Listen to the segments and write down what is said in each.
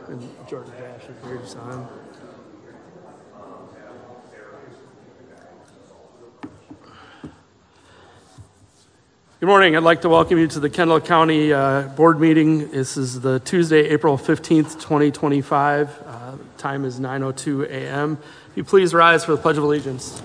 And Jordan Dash, if you saw him. Good morning. I'd like to welcome you to the Kendall County Board meeting. This is the Tuesday, April 15th, 2025. Time is 9:02 a.m. If you please rise for the Pledge of Allegiance.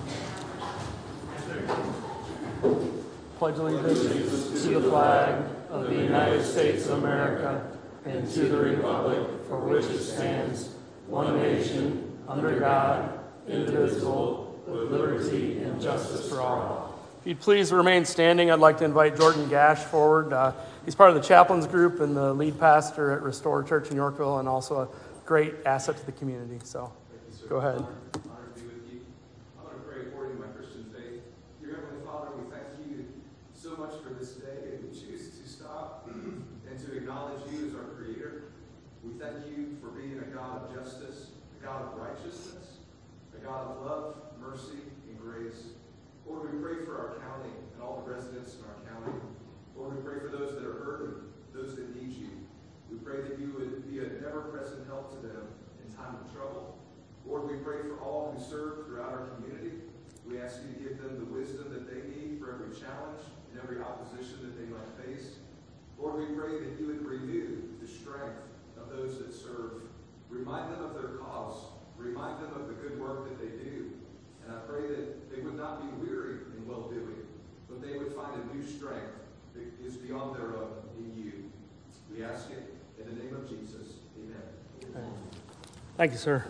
Pledge allegiance to the flag of the United States of America and to the republic for which it stands, one nation, under God, indivisible, with liberty and justice for all. If you'd please remain standing, I'd like to invite Jordan Gash forward. He's part of the chaplains group and the lead pastor at Restore Church in Yorkville, and also a great asset to the community. So go ahead. Honored to be with you. I'm going to pray according to my Christian faith. Dear Heavenly Father, we thank you so much for this day, and we choose to stop and to acknowledge you as our Creator. We thank you for being a God of justice, a God of righteousness, a God of love, mercy, and grace. Lord, we pray for our county and all the residents in our county. Lord, we pray for those that are hurting, those that need you. We pray that you would be an ever-present help to them in time of trouble. Lord, we pray for all who serve throughout our community. We ask you to give them the wisdom that they need for every challenge and every opposition that they might face. Lord, we pray that you would renew the strength of those that serve. Remind them of their cause. Remind them of the good work that they do. And I pray that they would not be weary in well-doing, but they would find a new strength that is beyond their own in you. We ask it in the name of Jesus. Amen. Thank you, sir.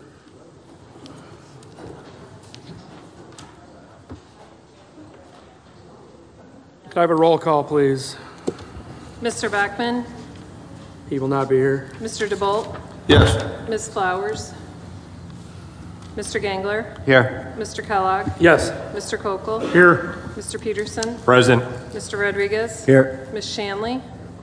Can I have a roll call, please? Mr. Backman? He will not be here. Mr. DeBolt? Yes. Ms. Flowers? Mr. Gangler? Here. Mr. Kellogg? Yes. Mr. Kokel? Here. Mr. Peterson? Present. Mr. Rodriguez? Here. Ms. Shanley?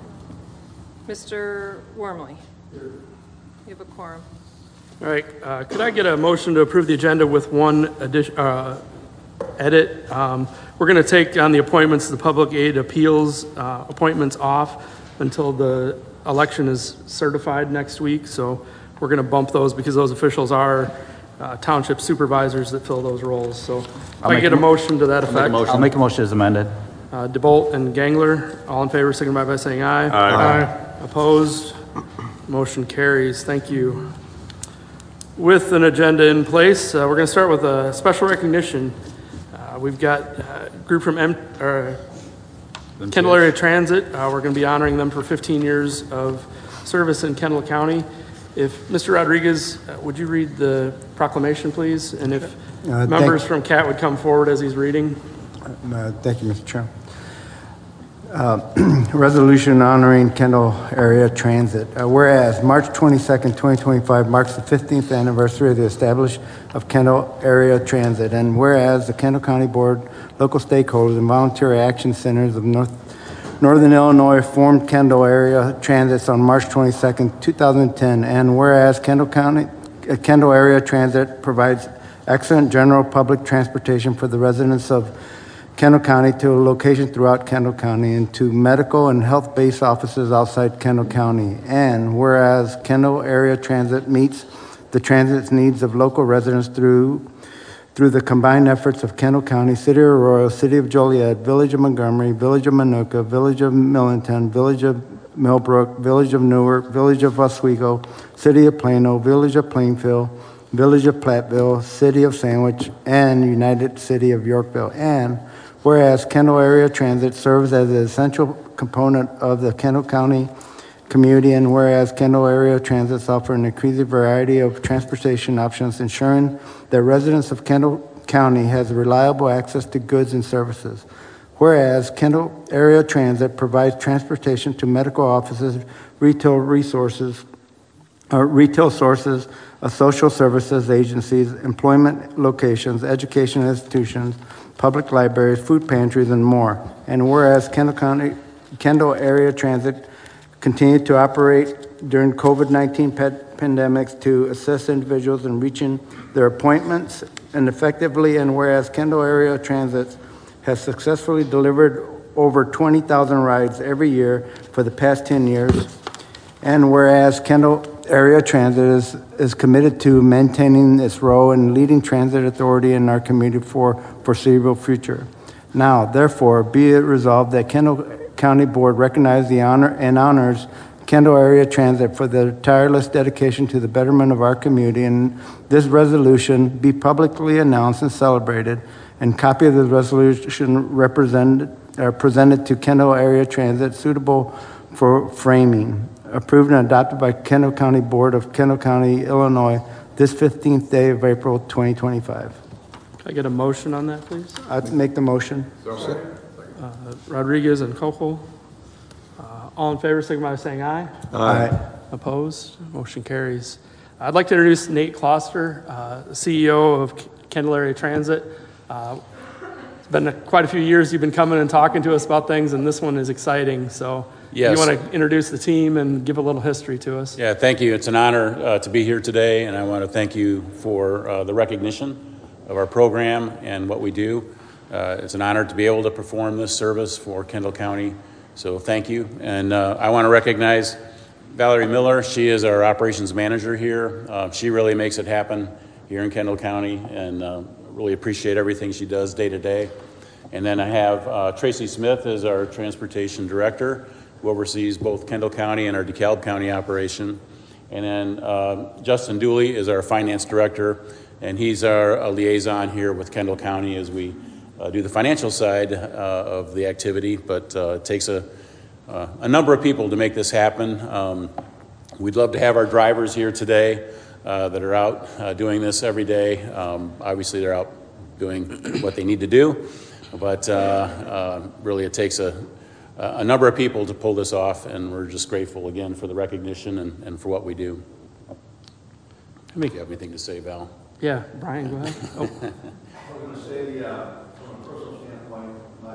Mr. Wormley? You have a quorum. All right. Could I get a motion to approve the agenda with one addition, edit? We're going to take on the appointments, the public aid appeals appointments off until the election is certified next week. So we're going to bump those because those officials are township supervisors that fill those roles. So if I get a motion to that effect. I'll make a motion as amended. DeBolt and Gangler, all in favor, signify by saying aye. Aye. Opposed? Motion carries. Thank you. With an agenda in place, we're going to start with a special recognition. We've got a group from Kendall Area Transit. We're going to be honoring them for 15 years of service in Kendall County. If Mr. Rodriguez, would you read the proclamation, please? And if members from CAT would come forward as he's reading. Thank you, Mr. Chair. Resolution honoring Kendall Area Transit. Whereas March 22nd, 2025 marks the 15th anniversary of the establishment of Kendall Area Transit. And whereas the Kendall County Board, local stakeholders, and voluntary action centers of Northern Illinois formed Kendall Area Transits on March 22nd, 2010. And whereas Kendall Area Transit provides excellent general public transportation for the residents of Kendall County to a location throughout Kendall County and to medical and health-based offices outside Kendall County. And whereas Kendall Area Transit meets the transit's needs of local residents through the combined efforts of Kendall County, City of Arroyo, City of Joliet, Village of Montgomery, Village of Minooka, Village of Millington, Village of Millbrook, Village of Newark, Village of Oswego, City of Plano, Village of Plainfield, Village of Platteville, City of Sandwich, and United City of Yorkville. And whereas Kendall Area Transit serves as an essential component of the Kendall County community, and whereas Kendall Area Transits offer an increasing variety of transportation options, ensuring that residents of Kendall County has reliable access to goods and services. Whereas Kendall Area Transit provides transportation to medical offices, retail sources, social services agencies, employment locations, education institutions, public libraries, food pantries, and more. And whereas Kendall Area Transit continued to operate during COVID-19 pandemics to assist individuals in reaching their appointments and effectively, and whereas Kendall Area Transit has successfully delivered over 20,000 rides every year for the past 10 years, and whereas Kendall Area Transit is committed to maintaining its role in leading transit authority in our community for foreseeable future. Now, therefore, be it resolved that Kendall County Board recognize and honors Kendall Area Transit for their tireless dedication to the betterment of our community, and this resolution be publicly announced and celebrated, and copy of the resolution presented to Kendall Area Transit suitable for framing, approved and adopted by Kendall County Board of Kendall County, Illinois, this 15th day of April 2025. Can I get a motion on that, please? I'd make the motion. Rodriguez and Coco. All in favor, signify by saying aye. Aye. Opposed? Motion carries. I'd like to introduce Nate Kloster, CEO of Kendall Area Transit. It's been quite a few years you've been coming and talking to us about things, and this one is exciting. So Yes. you want to introduce the team and give a little history to us? Yeah, thank you. It's an honor to be here today, and I want to thank you for the recognition of our program and what we do. It's an honor to be able to perform this service for Kendall County, so thank you. And I want to recognize Valerie Miller. She is our operations manager here. She really makes it happen here in Kendall County, and really appreciate everything she does day to day. And then I have Tracy Smith as our transportation director, who oversees both Kendall County and our DeKalb County operation. And then Justin Dooley is our finance director, and he's our liaison here with Kendall County as we do the financial side of the activity, but it takes a number of people to make this happen. We'd love to have our drivers here today that are out doing this every day. Obviously, they're out doing what they need to do, but really it takes a number of people to pull this off, and we're just grateful again for the recognition and for what we do. Do you have anything to say, Val? Yeah, Brian, go ahead. Oh. I was going to say, from a personal standpoint,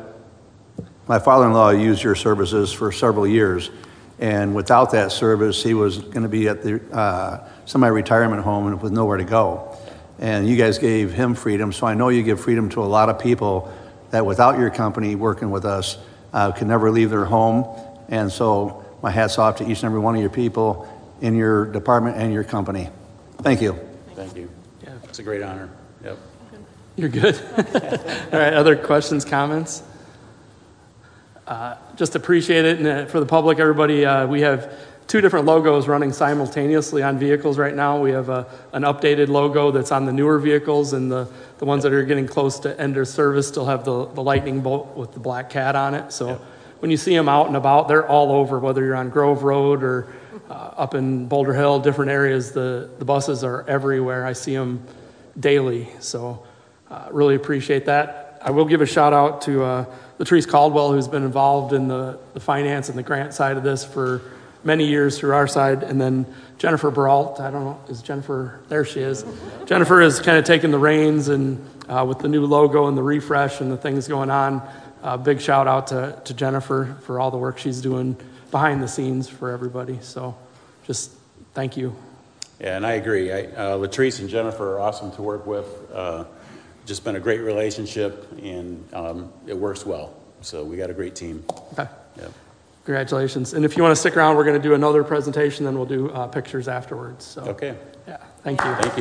my father-in-law used your services for several years, and without that service, he was going to be at the semi-retirement home and with nowhere to go. And you guys gave him freedom, so I know you give freedom to a lot of people that without your company working with us can never leave their home. And so my hat's off to each and every one of your people in your department and your company. Thank you. Thank you. Yeah. It's a great honor. Yep. You're good. All right, other questions, comments? Just appreciate it. And for the public, everybody, we have two different logos running simultaneously on vehicles right now. We have an updated logo that's on the newer vehicles, and the ones that are getting close to end of service still have the lightning bolt with the black cat on it. So when you see them out and about, they're all over, whether you're on Grove Road or up in Boulder Hill, different areas. The buses are everywhere. I see them daily. So really appreciate that. I will give a shout out to Latrice Caldwell, who's been involved in the finance and the grant side of this for many years through our side, and then Jennifer Brault, I don't know, is Jennifer, there she is. Jennifer is kind of taking the reins, and with the new logo and the refresh and the things going on, big shout out to Jennifer for all the work she's doing behind the scenes for everybody. So just thank you. Yeah, and I agree. Latrice and Jennifer are awesome to work with. Just been a great relationship, and it works well. So we got a great team. Okay. Yep. Congratulations. And if you want to stick around, we're going to do another presentation, then we'll do pictures afterwards. So, Okay. yeah, thank you. Thank you.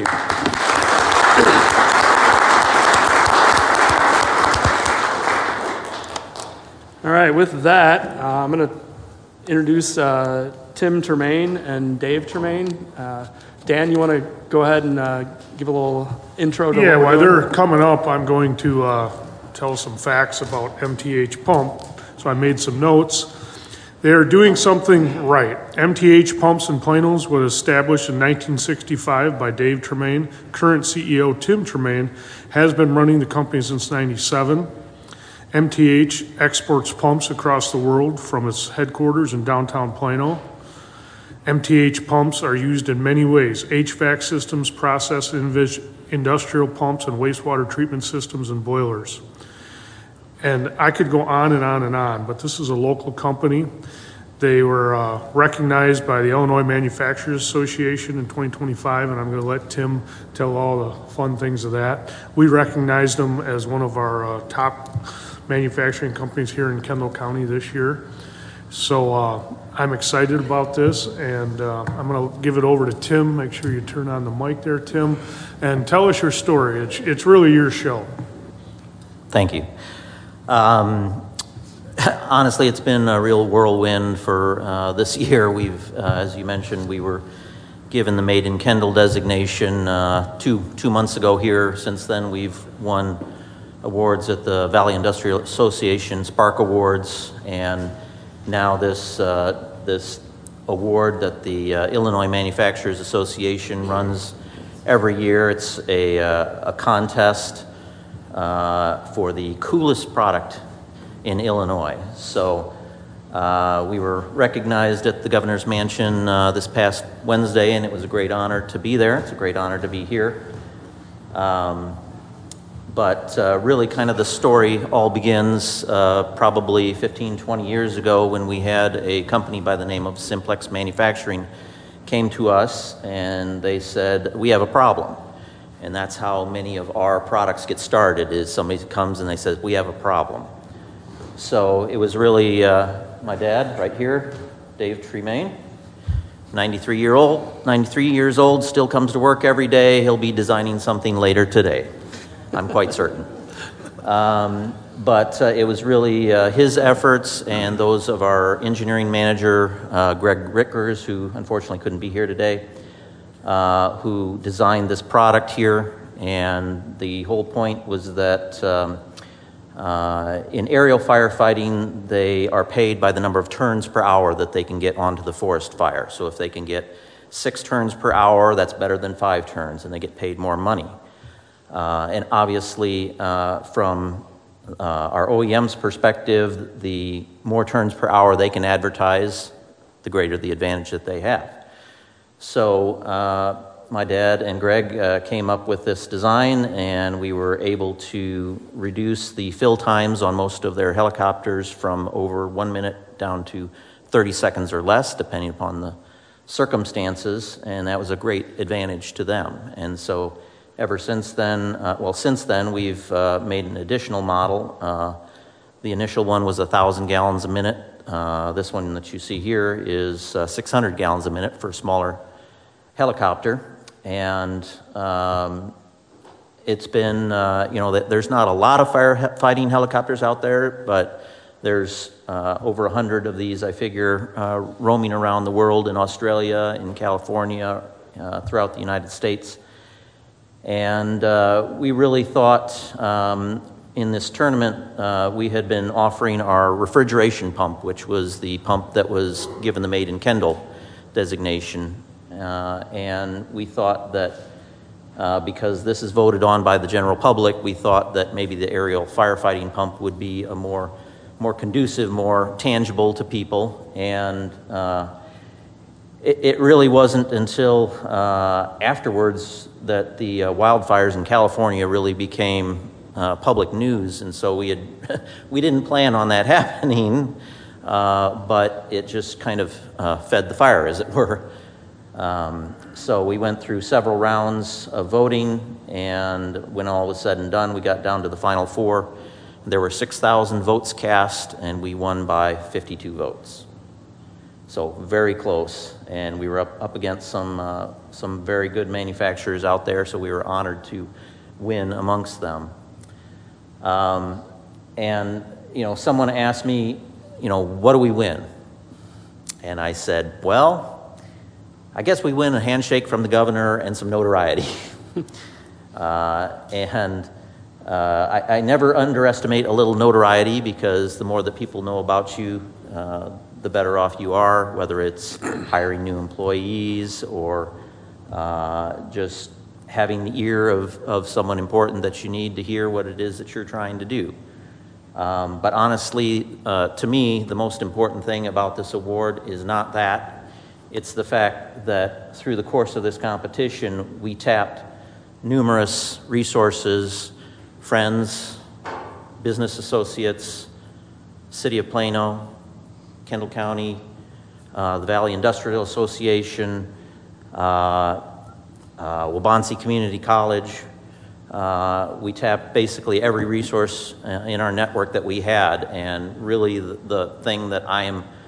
All right, with that, I'm going to introduce Tim Tremaine and Dave Tremaine. Dan, you want to go ahead and give a little intro to Yeah, what while we're doing? they're coming up, I'm going to tell some facts about MTH Pump. So I made some notes. They are doing something right. MTH Pumps in Plano was established in 1965 by Dave Tremaine. Current CEO Tim Tremaine has been running the company since '97. MTH exports pumps across the world from its headquarters in downtown Plano. MTH pumps are used in many ways: HVAC systems, process industrial pumps, and wastewater treatment systems and boilers. And I could go on and on and on, but this is a local company. They were recognized by the Illinois Manufacturers Association in 2025, and I'm going to let Tim tell all the fun things of that. We recognized them as one of our top manufacturing companies here in Kendall County this year. So I'm excited about this, and I'm going to give it over to Tim. Make sure you turn on the mic there, Tim, and tell us your story. It's really your show. Thank you. Honestly, it's been a real whirlwind for this year. We've, as you mentioned, we were given the Made in Kendall designation two months ago here. Since then, we've won awards at the Valley Industrial Association Spark Awards, and now this award that the Illinois Manufacturers Association runs every year. It's a contest for the coolest product in Illinois. So we were recognized at the Governor's Mansion this past Wednesday, and it was a great honor to be there. It's a great honor to be here. But really kind of the story all begins probably 15, 20 years ago when we had a company by the name of Simplex Manufacturing came to us and they said, we have a problem. And that's how many of our products get started, is somebody comes and they said, we have a problem. So it was really my dad right here, Dave Tremaine, 93 years old, still comes to work every day. He'll be designing something later today, I'm quite certain. But it was really his efforts and those of our engineering manager, Greg Rickers, who unfortunately couldn't be here today, who designed this product here. And the whole point was that in aerial firefighting, they are paid by the number of turns per hour that they can get onto the forest fire. So if they can get 6 turns per hour, that's better than 5 turns, and they get paid more money. And obviously, from our OEM's perspective, the more turns per hour they can advertise, the greater the advantage that they have. So my dad and Greg came up with this design, and we were able to reduce the fill times on most of their helicopters from over 1 minute down to 30 seconds or less, depending upon the circumstances, and that was a great advantage to them. And so ever since then, since then, we've made an additional model. The initial one was 1,000 gallons a minute. This one that you see here is 600 gallons a minute for a smaller helicopter. And it's been, there's not a lot of firefighting helicopters out there, but there's over 100 of these, I figure, roaming around the world, in Australia, in California, throughout the United States. And we really thought in this tournament, we had been offering our refrigeration pump, which was the pump that was given the Made in Kendall designation. And we thought that because this is voted on by the general public, we thought that maybe the aerial firefighting pump would be a more conducive, more tangible to people. And it really wasn't until afterwards that the wildfires in California really became public news. And so we didn't plan on that happening, but it just kind of fed the fire, as it were. So we went through several rounds of voting, and when all was said and done, we got down to the final 4. There were 6,000 votes cast, and we won by 52 votes. So very close, and we were up against some very good manufacturers out there, so we were honored to win amongst them. And someone asked me, what do we win? And I said, well, I guess we win a handshake from the governor and some notoriety. I never underestimate a little notoriety, because the more that people know about you, the better off you are, whether it's hiring new employees or just having the ear of someone important that you need to hear what it is that you're trying to do. But honestly, to me, the most important thing about this award is not that. It's the fact that through the course of this competition, we tapped numerous resources, friends, business associates, City of Plano, Kendall County, the Valley Industrial Association, Waubonsee Community College. We tapped basically every resource in our network that we had, and really the thing that I am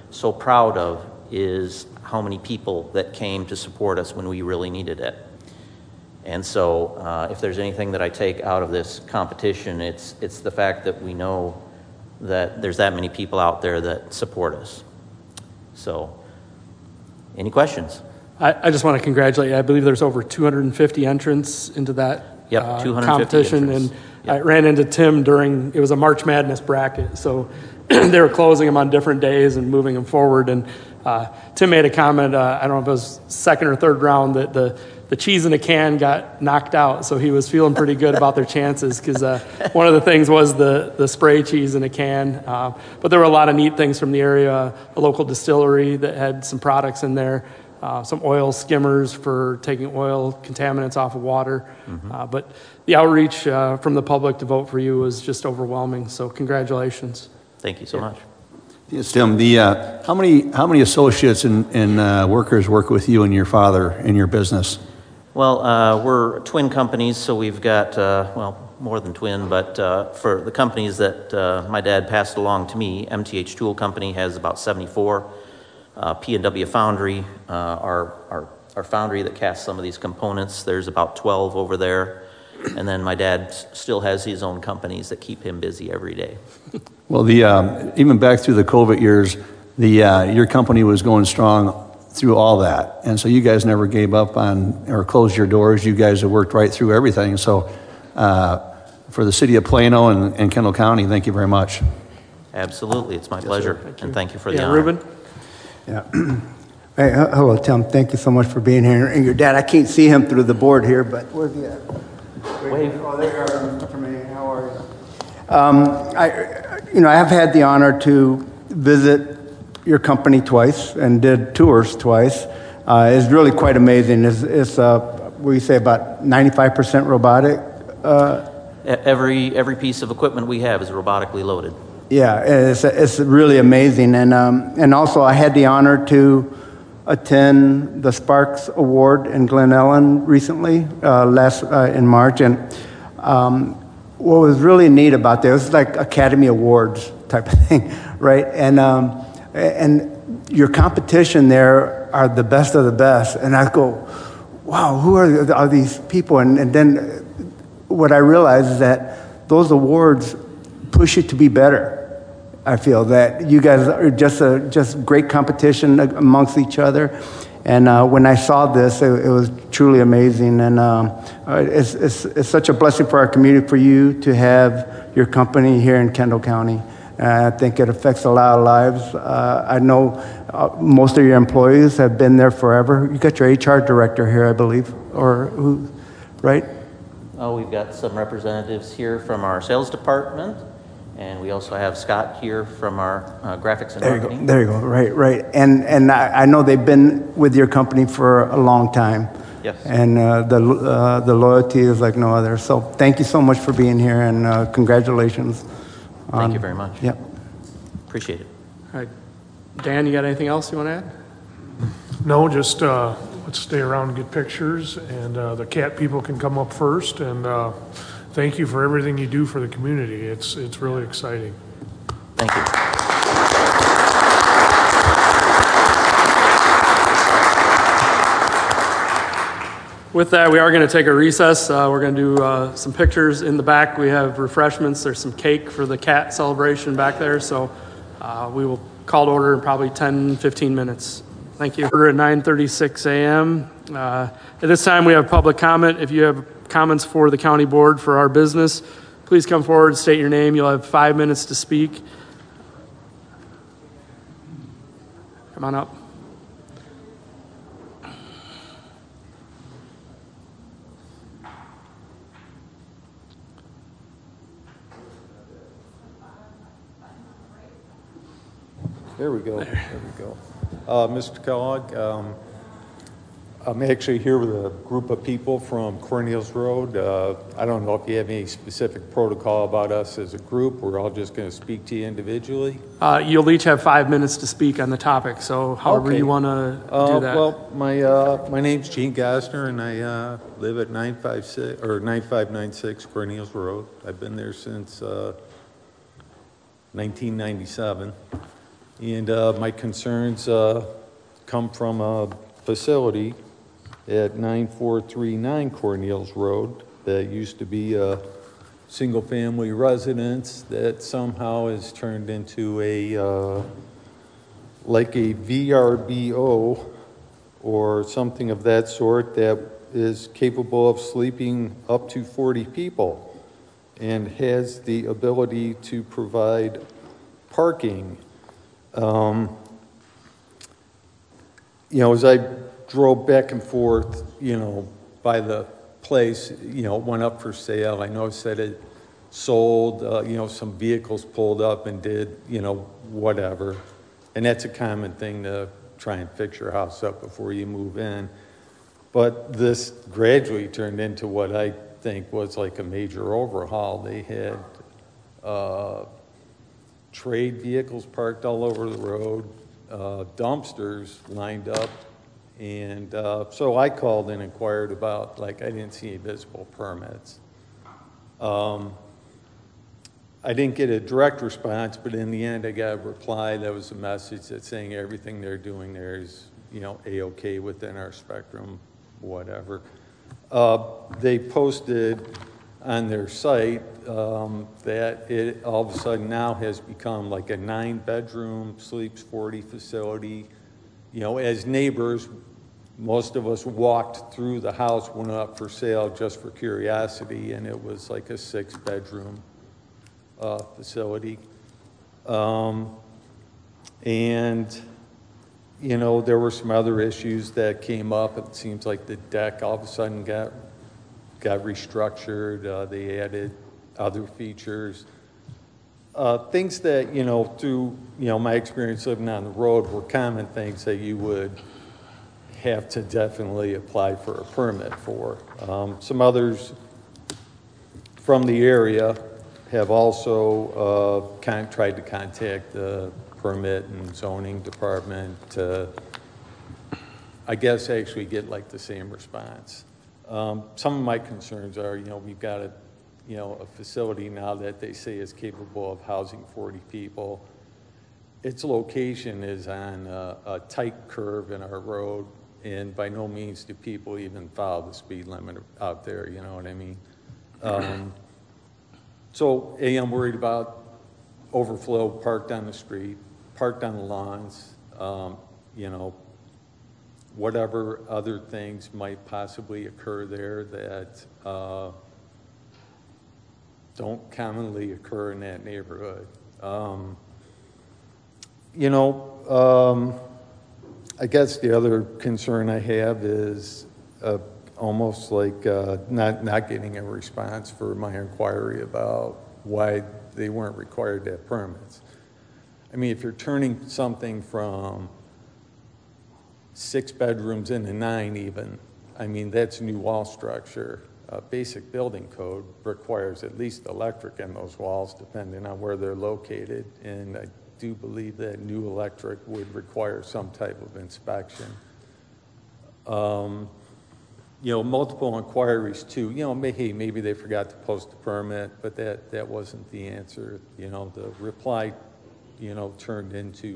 so proud of is how many people that came to support us when we really needed it. And so if there's anything that I take out of this competition, it's the fact that we know that there's that many people out there that support us. So, any questions? I just want to congratulate you. I believe there's over 250 entrants into that Yep, 250 competition. entrants. And I ran into Tim it was a March Madness bracket. So they were closing them on different days and moving them forward. And Tim made a comment, I don't know if it was second or third round, that the cheese in a can got knocked out. So he was feeling pretty good about their chances because one of the things was the spray cheese in a can. But there were a lot of neat things from the area, a local distillery that had some products in there. Some oil skimmers for taking oil contaminants off of water. But the outreach from the public to vote for you was just overwhelming. So congratulations. Thank you so much. Yes, Tim, how many associates and workers work with you and your father in your business? Well, we're twin companies, so we've got, more than twin, but for the companies that my dad passed along to me, MTH Tool Company has about 74. P&W Foundry, our foundry that casts some of these components, there's about 12 over there. And then my dad still has his own companies that keep him busy every day. Well, even back through the COVID years, your company was going strong through all that. And so you guys never gave up on or closed your doors. You guys have worked right through everything. So for the city of Plano and Kendall County, thank you very much. Absolutely. It's my pleasure. And thank you for the Yeah, honor. Ruben? Yeah. Hey, hello, Tim. Thank you so much for being here. And your dad, I can't see him through the board here, but where's he at? Wave. Oh, there you are, Mr. May. How are you? I have had the honor to visit your company twice and did tours twice. It's really quite amazing. It's what do you say, about 95% robotic? Every piece of equipment we have is robotically loaded. Yeah, it's really amazing. And also I had the honor to attend the Sparks Award in Glen Ellen recently, in March. And what was really neat about that, it was like Academy Awards type of thing, right? And your competition there are the best of the best. And I go, wow, who are these people? And then what I realized is that those awards push you to be better. I feel that you guys are just great competition amongst each other. And when I saw this, it was truly amazing. And it's such a blessing for our community, for you to have your company here in Kendall County. I think it affects a lot of lives. I know most of your employees have been there forever. You got your HR director here, I believe, or who, right? Oh, we've got some representatives here from our sales department, and we also have Scott here from our graphics and marketing. There you go. Right. And I know they've been with your company for a long time. Yes. And the loyalty is like no other. So thank you so much for being here, and congratulations. Thank you very much. Yep. Appreciate it. All right. Dan, you got anything else you want to add? No, just let's stay around and get pictures, and the cat people can come up first. And thank you for everything you do for the community. It's really exciting. Thank you. With that, we are going to take a recess. We're going to do some pictures in the back. We have refreshments. There's some cake for the cat celebration back there. So we will call to order in probably 10, 15 minutes. Thank you. Order at 9:36 a.m. At this time, we have public comment. If you have comments for the county board for our business, please come forward, state your name. You'll have 5 minutes to speak. Come on up. There we go. Mr. Kellogg, I'm actually here with a group of people from Cornelius Road. I don't know if you have any specific protocol about us as a group. We're all just going to speak to you individually. You'll each have 5 minutes to speak on the topic, so however you want to do that. Well, my name's Gene Gosner, and I live at 9596 Cornelius Road. I've been there since 1997. And my concerns come from a facility at 9439 Cornelius Road that used to be a single-family residence that somehow has turned into a like a VRBO or something of that sort that is capable of sleeping up to 40 people and has the ability to provide parking. You know, as I drove back and forth, you know, by the place, you know, it went up for sale. I noticed that it sold, you know, some vehicles pulled up and did, you know, whatever. And that's a common thing to try and fix your house up before you move in. But this gradually turned into what I think was like a major overhaul. They had trade vehicles parked all over the road, dumpsters lined up. And so I called and inquired about, like, I didn't see any visible permits. I didn't get a direct response, but in the end I got a reply that was a message that's saying everything they're doing there is, you know, A-okay within our spectrum, whatever. They posted on their site that it all of a sudden now has become like a 9-bedroom, sleeps 40 facility. You know, as neighbors, most of us walked through the house, went up for sale just for curiosity, and it was like a 6-bedroom facility. And, you know, there were some other issues that came up. It seems like the deck all of a sudden got restructured. They added other features. Things that, you know, through, you know, my experience living on the road were common things that you would have to definitely apply for a permit for. Some others from the area have also tried to contact the permit and zoning department to, I guess, actually get like the same response. Some of my concerns are, you know, we've got a facility now that they say is capable of housing 40 people. Its location is on a tight curve in our road, and by no means do people even follow the speed limit out there, you know what I mean? So, I'm worried about overflow parked on the street, parked on the lawns, you know, whatever other things might possibly occur there that don't commonly occur in that neighborhood. You know, I guess the other concern I have is almost like not getting a response for my inquiry about why they weren't required to have permits. I mean, if you're turning something from 6 bedrooms into 9 even, I mean, that's new wall structure. Basic building code requires at least electric in those walls, depending on where they're located. And I do believe that new electric would require some type of inspection. You know, multiple inquiries too. You know, hey, maybe they forgot to post a permit, but that wasn't the answer. You know, the reply, you know, turned into,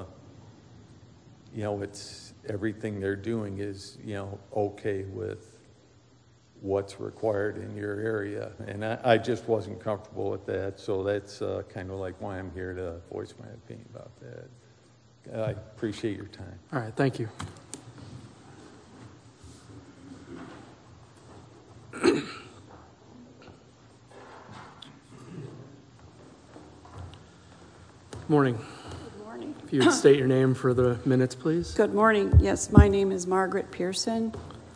you know, it's everything they're doing is, you know, okay with what's required in your area. And I just wasn't comfortable with that. So that's kind of like why I'm here to voice my opinion about that. I appreciate your time. All right, thank you. Morning. Good morning. If you would state your name for the minutes, please. Good morning. Yes, my name is Margaret Pearson.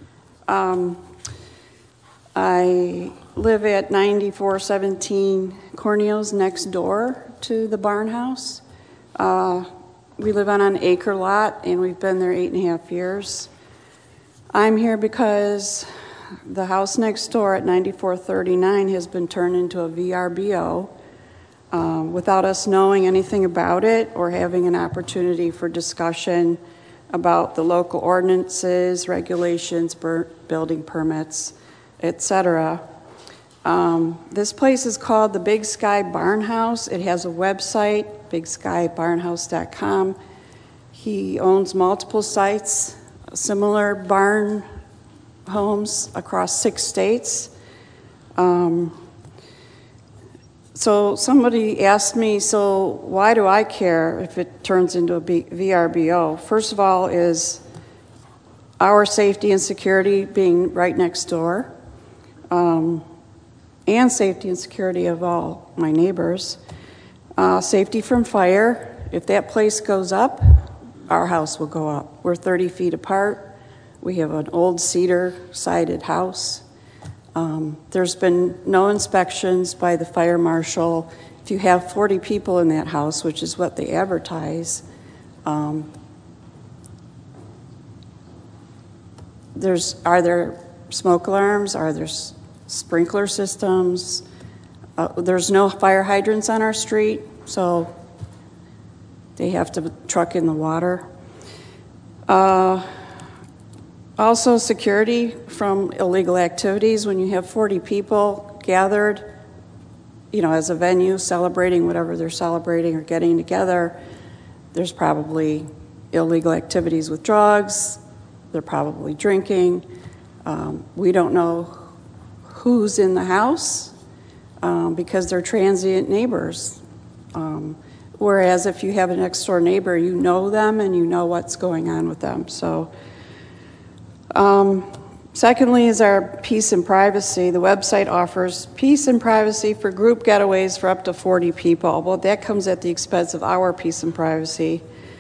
I live at 9417 Cornelius, next door to the barn house. We live on an acre lot, and we've been there 8.5 years. I'm here because the house next door at 9439 has been turned into a VRBO without us knowing anything about it or having an opportunity for discussion about the local ordinances, regulations, building permits, etc. This place is called the Big Sky Barn House. It has a website, bigskybarnhouse.com. He owns multiple sites, similar barn homes across 6 states. So somebody asked me, so why do I care if it turns into a VRBO? First of all is our safety and security being right next door, and safety and security of all my neighbors. Safety from fire. If that place goes up, our house will go up. We're 30 feet apart. We have an old cedar-sided house. There's been no inspections by the fire marshal. If you have 40 people in that house, which is what they advertise, are there smoke alarms? Are there sprinkler systems? There's no fire hydrants on our street, so they have to truck in the water. Also, security from illegal activities. When you have 40 people gathered, as a venue celebrating whatever they're celebrating or getting together, there's probably illegal activities with drugs. They're probably drinking. We don't know who's in the house because they're transient neighbors. Whereas if you have a next door neighbor, you know them and you know what's going on with them. So. Secondly is our peace and privacy. The website offers peace and privacy for group getaways for up to 40 people. Well, that comes at the expense of our peace and privacy.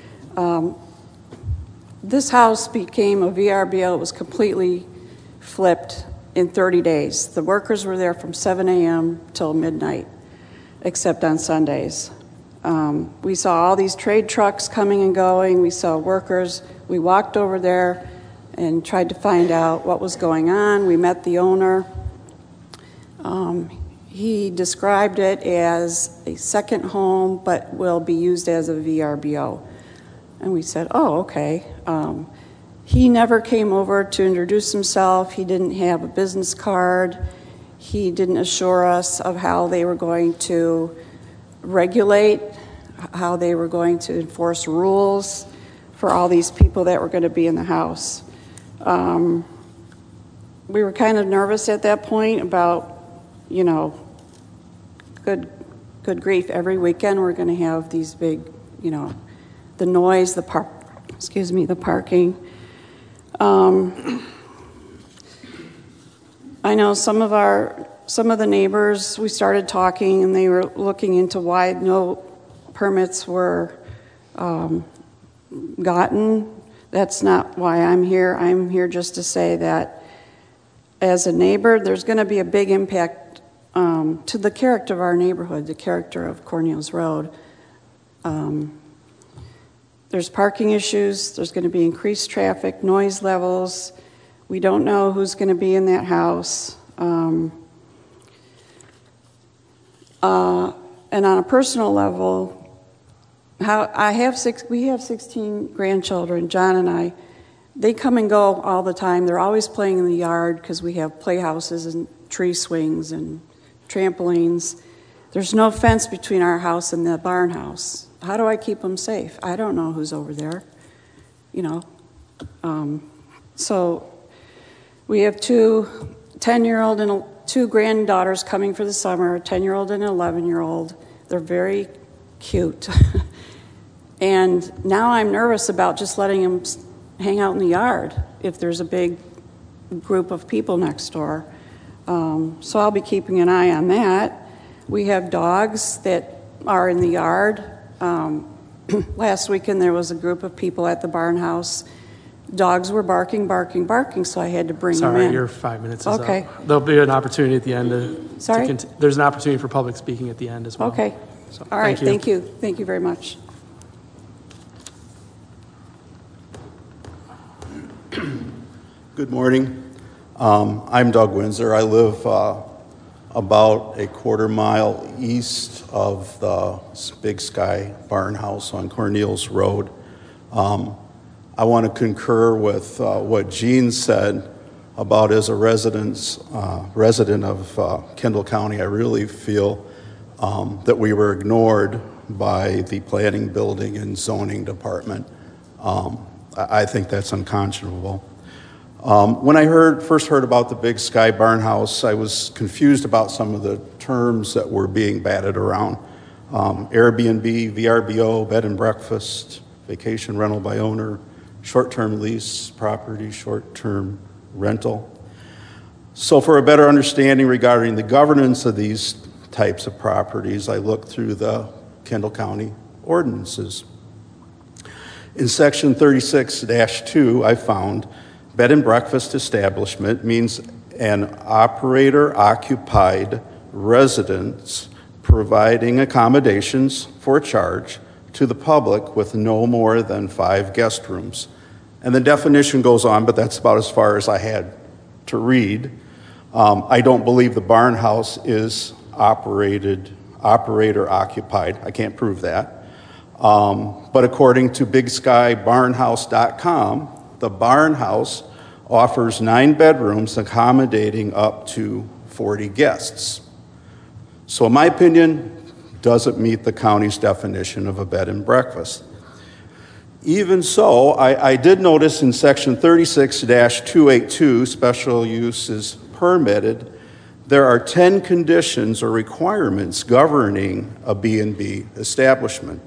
This house became a VRBO. It was completely flipped in 30 days. The workers were there from 7 a.m. till midnight, except on Sundays. We saw all these trade trucks coming and going. We saw workers. We walked over there and tried to find out what was going on. We met the owner. He described it as a second home, but will be used as a VRBO. And we said, oh, okay. He never came over to introduce himself. He didn't have a business card. He didn't assure us of how they were going to regulate, how they were going to enforce rules for all these people that were going to be in the house. We were kind of nervous at that point about, good grief, every weekend we're going to have these big, the noise, the parking. I know some of the neighbors, we started talking and they were looking into why no permits were gotten. That's not why I'm here. I'm here just to say that as a neighbor, there's going to be a big impact to the character of our neighborhood, the character of Cornelius Road. There's parking issues. There's going to be increased traffic, noise levels. We don't know who's going to be in that house. And on a personal level, we have 16 grandchildren, John and I. They come and go all the time. They're always playing in the yard because we have playhouses and tree swings and trampolines. There's no fence between our house and the barn house. How do I keep them safe? I don't know who's over there, So we have 2 10-year-old and 2 granddaughters coming for the summer, a 10-year-old and an 11-year-old. They're very cute. And now I'm nervous about just letting them hang out in the yard if there's a big group of people next door. So I'll be keeping an eye on that. We have dogs that are in the yard. Last weekend there was a group of people at the barn house. Dogs were barking, so I had to bring them in. Sorry, your 5 minutes is okay. up. There'll be an opportunity at the end. Sorry? There's an opportunity for public speaking at the end as well. Okay. So, all right, thank you. Thank you very much. Good morning. I'm Doug Windsor. I live about a quarter-mile east of the Big Sky Barn House on Cornelius Road. I want to concur with what Gene said about as a resident of Kendall County. I really feel that we were ignored by the Planning, Building, and Zoning Department. I think that's unconscionable. When I first heard about the Big Sky Barn House, I was confused about some of the terms that were being batted around. Airbnb, VRBO, bed and breakfast, vacation rental by owner, short-term lease property, short-term rental. So for a better understanding regarding the governance of these types of properties, I looked through the Kendall County ordinances. In section 36-2, I found bed and breakfast establishment means an operator-occupied residence providing accommodations for charge to the public with no more than 5 guest rooms. And the definition goes on, but that's about as far as I had to read. I don't believe the barn house is operator-occupied. I can't prove that. But according to BigSkyBarnhouse.com, the barn house offers 9 bedrooms accommodating up to 40 guests. So in my opinion, doesn't meet the county's definition of a bed and breakfast. Even so, I did notice in section 36-282, special use is permitted, there are 10 conditions or requirements governing a B&B establishment.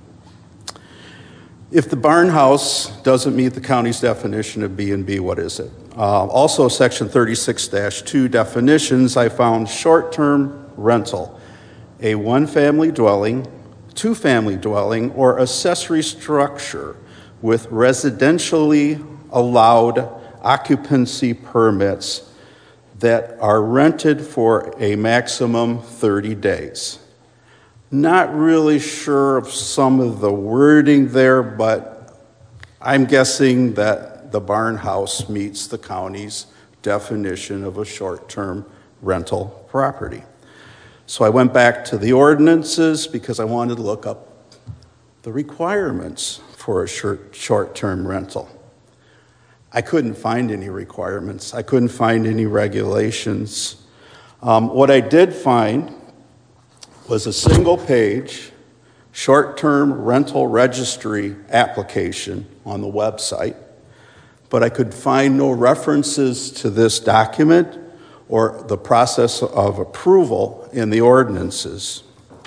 If the barn house doesn't meet the county's definition of B&B, what is it? Also, section 36-2 definitions, I found short-term rental, a one-family dwelling, two-family dwelling, or accessory structure with residentially allowed occupancy permits that are rented for a maximum 30 days. Not really sure of some of the wording there, but I'm guessing that the barn house meets the county's definition of a short-term rental property. So I went back to the ordinances because I wanted to look up the requirements for a short-term rental. I couldn't find any requirements. I couldn't find any regulations. What I did find was a single-page short-term rental registry application on the website, but I could find no references to this document or the process of approval in the ordinances.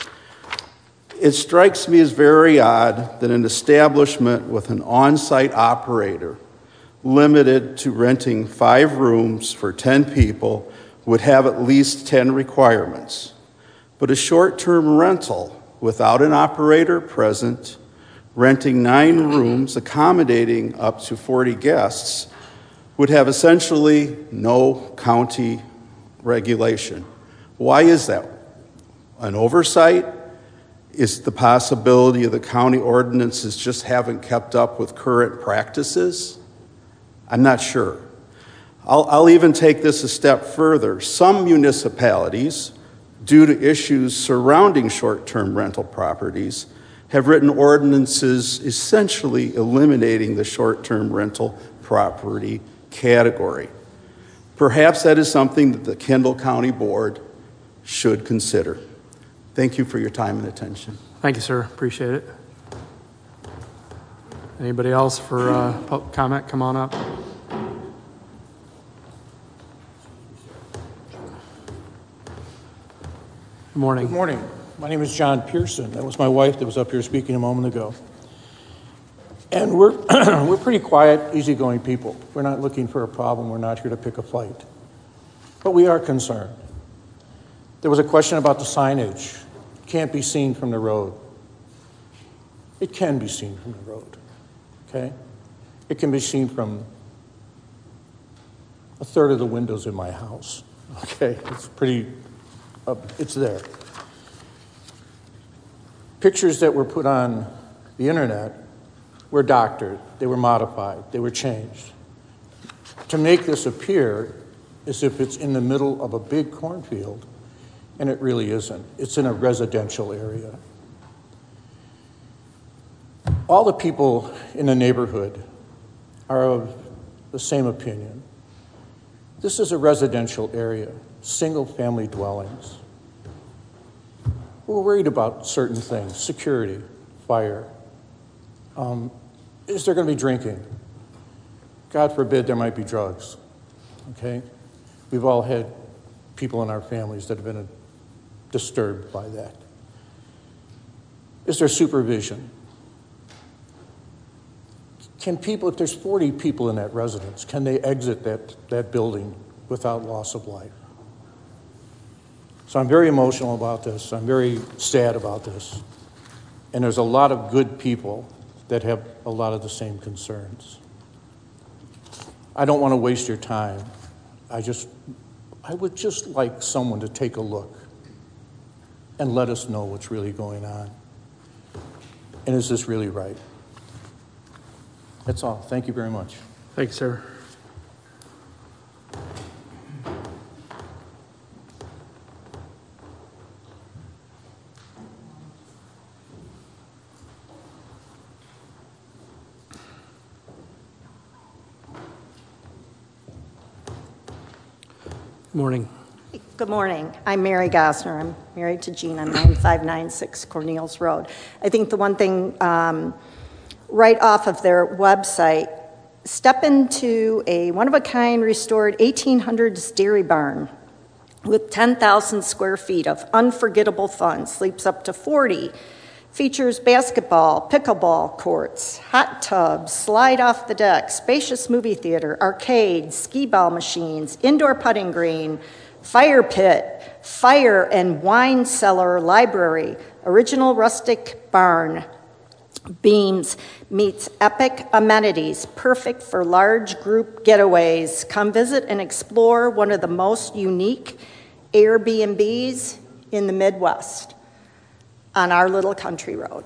It strikes me as very odd that an establishment with an on-site operator limited to renting 5 rooms for 10 people would have at least 10 requirements. But a short-term rental without an operator present, renting 9 rooms, accommodating up to 40 guests, would have essentially no county regulation. Why is that? An oversight? Is the possibility of the county ordinances just haven't kept up with current practices? I'm not sure. I'll even take this a step further. Some municipalities, due to issues surrounding short-term rental properties, have written ordinances essentially eliminating the short-term rental property category. Perhaps that is something that the Kendall County Board should consider. Thank you for your time and attention. Thank you, sir. Appreciate it. Anybody else for public comment? Come on up. Good morning. Good morning. My name is John Pearson. That was my wife that was up here speaking a moment ago. And we're we're pretty quiet, easygoing people. We're not looking for a problem. We're not here to pick a fight. But we are concerned. There was a question about the signage. Can't be seen from the road. It can be seen from the road, okay? It can be seen from a third of the windows in my house, okay? It's pretty, it's there. Pictures that were put on the internet were doctored, they were modified, they were changed to make this appear as if it's in the middle of a big cornfield, and it really isn't. It's in a residential area. All the people in the neighborhood are of the same opinion. This is a residential area, single-family dwellings. We're worried about certain things, security, fire. Is there going to be drinking? God forbid there might be drugs, okay? We've all had people in our families that have been disturbed by that. Is there supervision? Can people, if there's 40 people in that residence, can they exit that building without loss of life? So I'm very emotional about this. I'm very sad about this. And there's a lot of good people that have a lot of the same concerns. I don't want to waste your time. I would just like someone to take a look and let us know what's really going on. And is this really right? That's all. Thank you very much. Thank you, sir. Morning. Good morning. I'm Mary Gosner. I'm married to Gina, 9596 Cornelius Road. I think the one thing right off of their website, step into a one-of-a-kind restored 1800s dairy barn with 10,000 square feet of unforgettable fun, sleeps up to 40, features basketball, pickleball courts, hot tubs, slide off the deck, spacious movie theater, arcade, skee-ball machines, indoor putting green, fire pit, fire and wine cellar library, original rustic barn, beams meets epic amenities, perfect for large group getaways. Come visit and explore one of the most unique Airbnbs in the Midwest on our little country road.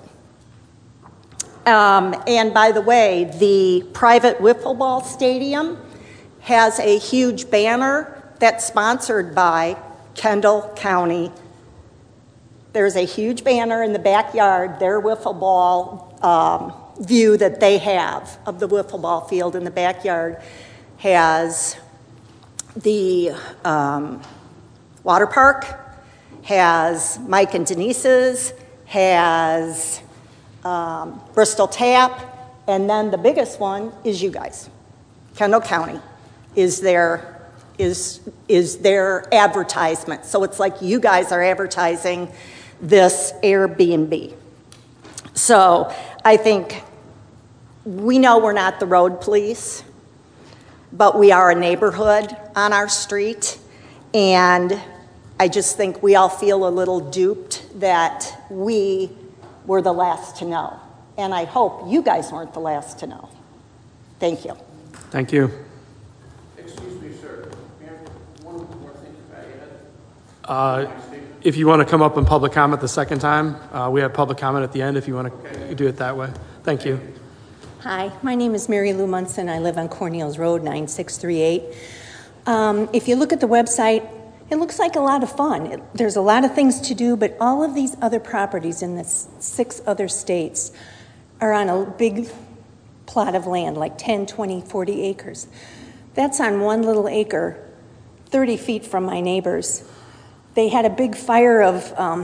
And by the way, the private wiffle ball stadium has a huge banner that's sponsored by Kendall County. There's a huge banner in the backyard, their wiffle ball view that they have of the wiffle ball field in the backyard has the water park, has Mike and Denise's, has Bristol Tap, and then the biggest one is you guys. Kendall County is their advertisement. So it's like you guys are advertising this Airbnb. So I think we know we're not the road police, but we are a neighborhood on our street. And I just think we all feel a little duped that we were the last to know. And I hope you guys weren't the last to know. Thank you. Thank you. Excuse me, sir. One more thing if I add. If you want to come up and public comment the second time, we have public comment at the end if you want to do it that way. Thank you. Hi, my name is Mary Lou Munson. I live on Cornelius Road, 9638. If you look at the website, it looks like a lot of fun. There's a lot of things to do, but all of these other properties in the 6 other states are on a big plot of land, like 10, 20, 40 acres. That's on one little acre, 30 feet from my neighbors. They had a big fire of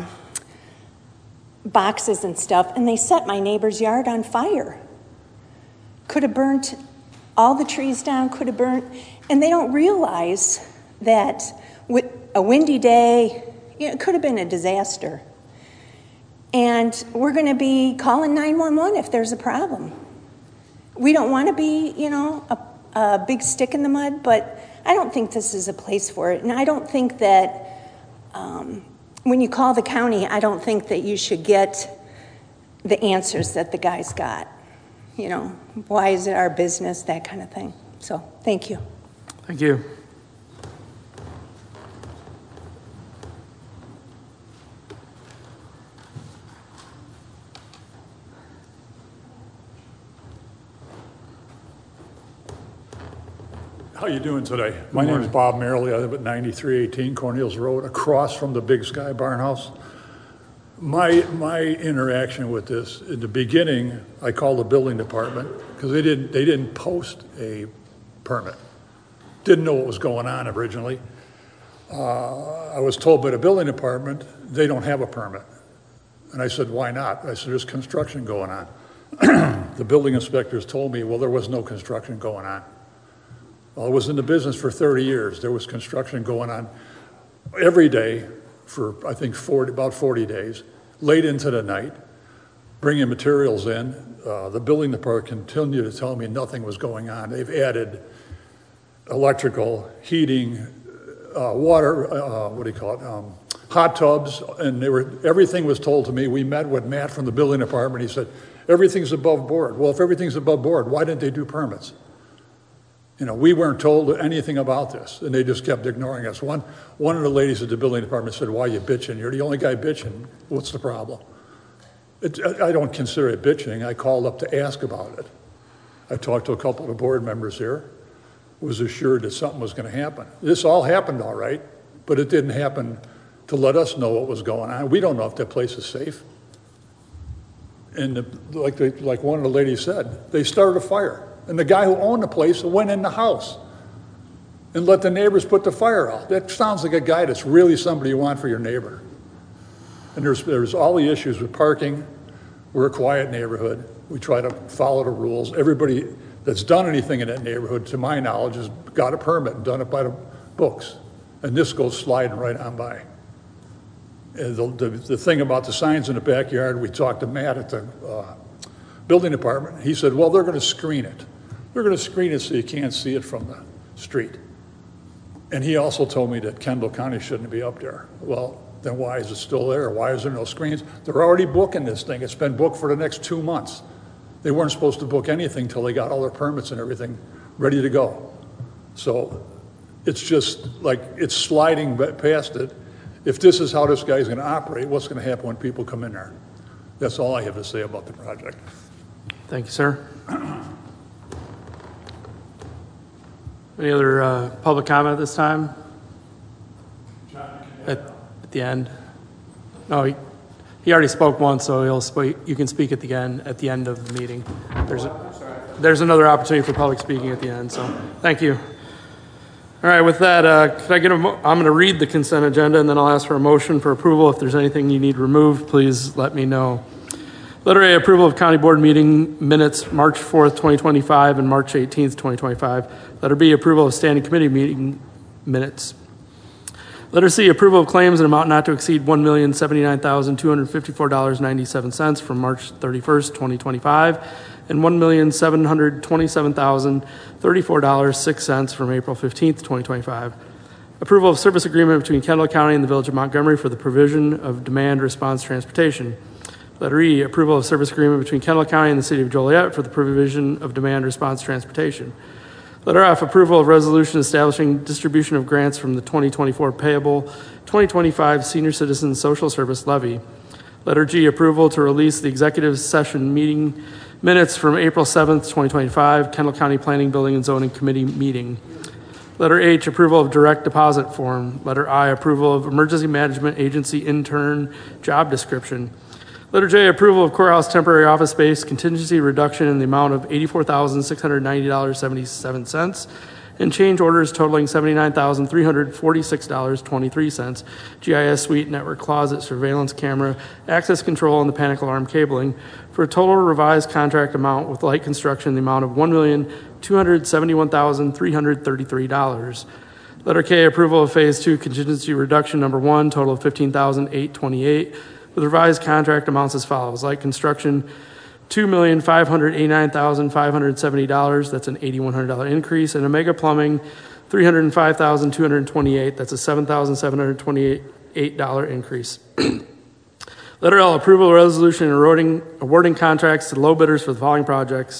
boxes and stuff, and they set my neighbor's yard on fire. Could have burnt all the trees down, could have burnt, and they don't realize that with a windy day, it could have been a disaster. And we're going to be calling 911 if there's a problem. We don't want to be, a big stick in the mud, but I don't think this is a place for it. And I don't think that when you call the county, I don't think that you should get the answers that the guys got. Why is it our business, that kind of thing. So, thank you. Thank you. How you doing today? My name is Bob Merrily. I live at 9318 Cornelius Road, across from the Big Sky Barn House. My interaction with this, in the beginning, I called the building department because they didn't post a permit. Didn't know what was going on originally. I was told by the building department they don't have a permit. And I said, why not? I said, there's construction going on. The building inspectors told me, well, there was no construction going on. Well, I was in the business for 30 years. There was construction going on every day for, I think, about 40 days, late into the night, bringing materials in. The building department continued to tell me nothing was going on. They've added electrical, heating, water, hot tubs, and everything was told to me. We met with Matt from the building department. He said, everything's above board. Well, if everything's above board, why didn't they do permits? We weren't told anything about this, and they just kept ignoring us. One of the ladies at the building department said, why are you bitching? You're the only guy bitching. What's the problem? I don't consider it bitching. I called up to ask about it. I talked to a couple of the board members here, was assured that something was going to happen. This all happened all right, but it didn't happen to let us know what was going on. We don't know if that place is safe. And like one of the ladies said, they started a fire. And the guy who owned the place went in the house and let the neighbors put the fire out. That sounds like a guy that's really somebody you want for your neighbor. And there's all the issues with parking. We're a quiet neighborhood. We try to follow the rules. Everybody that's done anything in that neighborhood, to my knowledge, has got a permit and done it by the books. And this goes sliding right on by. And the thing about the signs in the backyard, we talked to Matt at the building department. He said, well, they're going to screen it. They're going to screen it so you can't see it from the street. And he also told me that Kendall County shouldn't be up there. Well, then why is it still there? Why is there no screens? They're already booking this thing. It's been booked for the next 2 months. They weren't supposed to book anything till they got all their permits and everything ready to go. So it's just like it's sliding past it. If this is how this guy's going to operate, what's going to happen when people come in there? That's all I have to say about the project. Thank you, sir. Any other public comment at this time? At the end? No, he already spoke once, so he'll speak. You can speak at the end of the meeting. There's another opportunity for public speaking at the end. So thank you. All right. With that, could I get I'm going to read the consent agenda, and then I'll ask for a motion for approval. If there's anything you need removed, please let me know. Letter A, approval of county board meeting minutes, March 4th, 2025 and March 18th, 2025. Letter B, approval of standing committee meeting minutes. Letter C, approval of claims in amount not to exceed $1,079,254.97 from March 31st, 2025, and $1,727,034.06 from April 15th, 2025. Approval of service agreement between Kendall County and the Village of Montgomery for the provision of demand response transportation. Letter E, approval of service agreement between Kendall County and the City of Joliet for the provision of demand response transportation. Letter F, approval of resolution establishing distribution of grants from the 2024 payable 2025 Senior Citizen Social Service Levy. Letter G, approval to release the executive session meeting minutes from April 7th, 2025, Kendall County Planning, Building, and Zoning Committee meeting. Letter H, approval of direct deposit form. Letter I, approval of Emergency Management Agency intern job description. Letter J, approval of courthouse temporary office space contingency reduction in the amount of $84,690.77 and change orders totaling $79,346.23, GIS suite, network closet, surveillance camera, access control, and the panic alarm cabling for a total revised contract amount with light construction in the amount of $1,271,333. Letter K, approval of phase 2 contingency reduction number 1, total of $15,828. With revised contract amounts as follows. Light construction, $2,589,570. That's an $8,100 increase. And Omega Plumbing, $305,228. That's a $7,728 increase. Letter L, approval of resolution awarding contracts to low bidders for the following projects.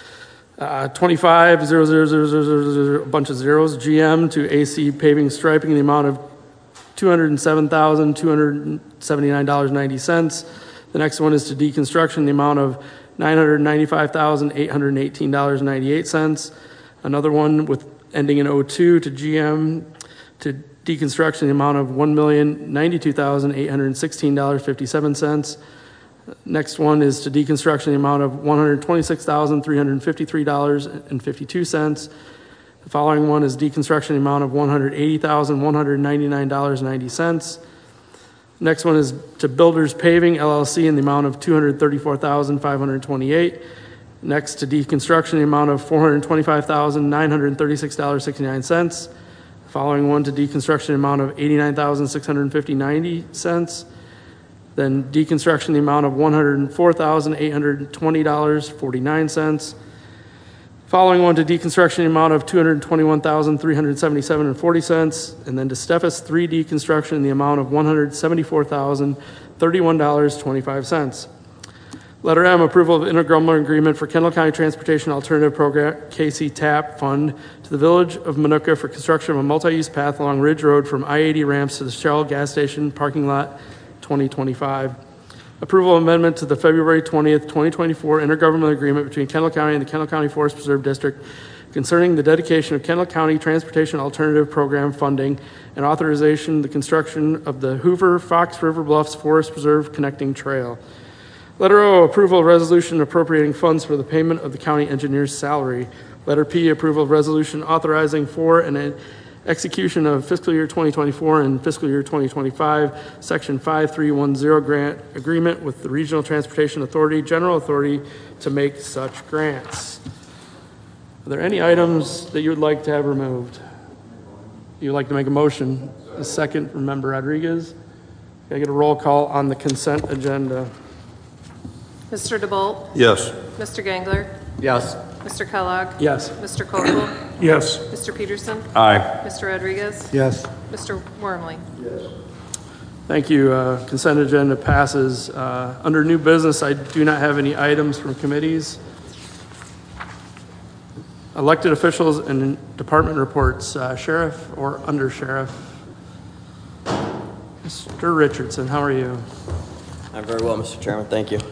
25,000, a bunch of zeros. GM to AC paving striping in the amount of $207,279.90. The next one is to deconstruction, the amount of $995,818.98. Another one with ending in 02 to GM to deconstruction, the amount of $1,092,816.57. Next one is to deconstruction, the amount of $126,353.52. The following one is deconstruction, the amount of $180,199.90. Next one is to Builders Paving LLC in the amount of $234,528. Next to Deconstruction, the amount of $425,936.69. Following one to Deconstruction, the amount of $89,650.90. Then Deconstruction, the amount of $104,820.49. Following one to Deconstruction, the amount of $221,377.40. And then to Steffes 3D Construction, the amount of $174,031.25. Letter M, approval of intergovernmental agreement for Kendall County Transportation Alternative Program, KC TAP Fund, to the Village of Minooka for construction of a multi-use path along Ridge Road from I-80 ramps to the Shell gas station parking lot 2025. Approval of amendment to the February 20th, 2024 intergovernmental agreement between Kendall County and the Kendall County Forest Preserve District concerning the dedication of Kendall County Transportation Alternative Program funding and authorization the construction of the Hoover Fox River Bluffs Forest Preserve Connecting Trail. Letter O, approval of resolution appropriating funds for the payment of the county engineer's salary. Letter P, approval of resolution authorizing for and execution of fiscal year 2024 and fiscal year 2025, Section 5310 grant agreement with the Regional Transportation Authority, General Authority to make such grants. Are there any items that you would like to have removed? You'd like to make a motion? A second from Member Rodriguez. Can I get a roll call on the consent agenda? Mr. DeBolt? Yes. Mr. Gangler? Yes. Mr. Kellogg? Yes. Mr. Kokel? Yes. Mr. Peterson? Aye. Mr. Rodriguez? Yes. Mr. Wormley? Thank you. Consent agenda passes. Under new business, I do not have any items from committees. Elected officials and department reports, sheriff or under sheriff. Mr. Richardson, how are you? I'm very well, Mr. Chairman. Thank you.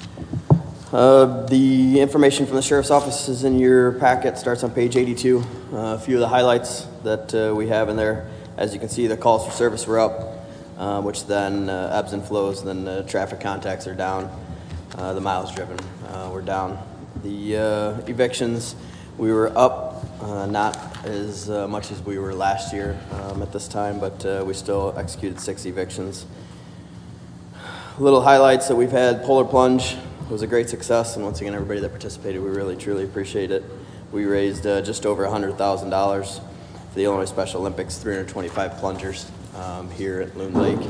The information from the Sheriff's Office is in your packet, starts on page 82. A few of the highlights that we have in there. As you can see, the calls for service were up, which then ebbs and flows, then traffic contacts are down. The miles driven were down. The evictions, we were up, not as much as we were last year at this time, but we still executed 6 evictions. Little highlights that we've had, Polar Plunge was a great success, and once again, everybody that participated, we really, truly appreciate it. We raised just over $100,000 for the Illinois Special Olympics, 325 plungers here at Loon Lake.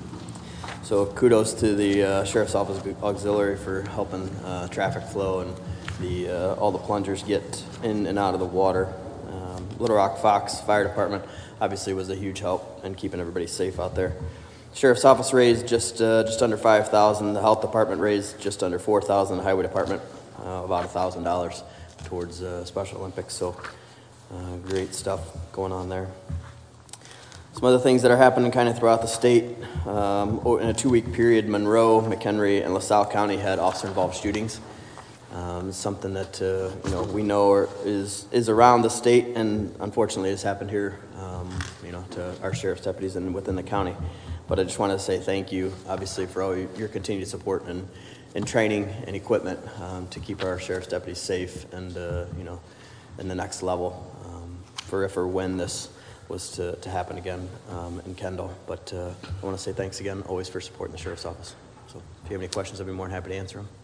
So kudos to the Sheriff's Office Auxiliary for helping traffic flow and all the plungers get in and out of the water. Little Rock Fox Fire Department obviously was a huge help in keeping everybody safe out there. Sheriff's Office raised just under $5,000. The Health Department raised just under $4,000. The Highway Department about $1,000 towards Special Olympics. So great stuff going on there. Some other things that are happening kind of throughout the state. In a 2-week period, Monroe, McHenry, and LaSalle County had officer-involved shootings. Something that we know is around the state, and unfortunately has happened here, to our sheriff's deputies and within the county. But I just want to say thank you, obviously, for all your continued support and training and equipment to keep our sheriff's deputies safe and in the next level for if or when this was to happen again in Kendall. But I want to say thanks again, always for supporting the sheriff's office. So if you have any questions, I'd be more than happy to answer them.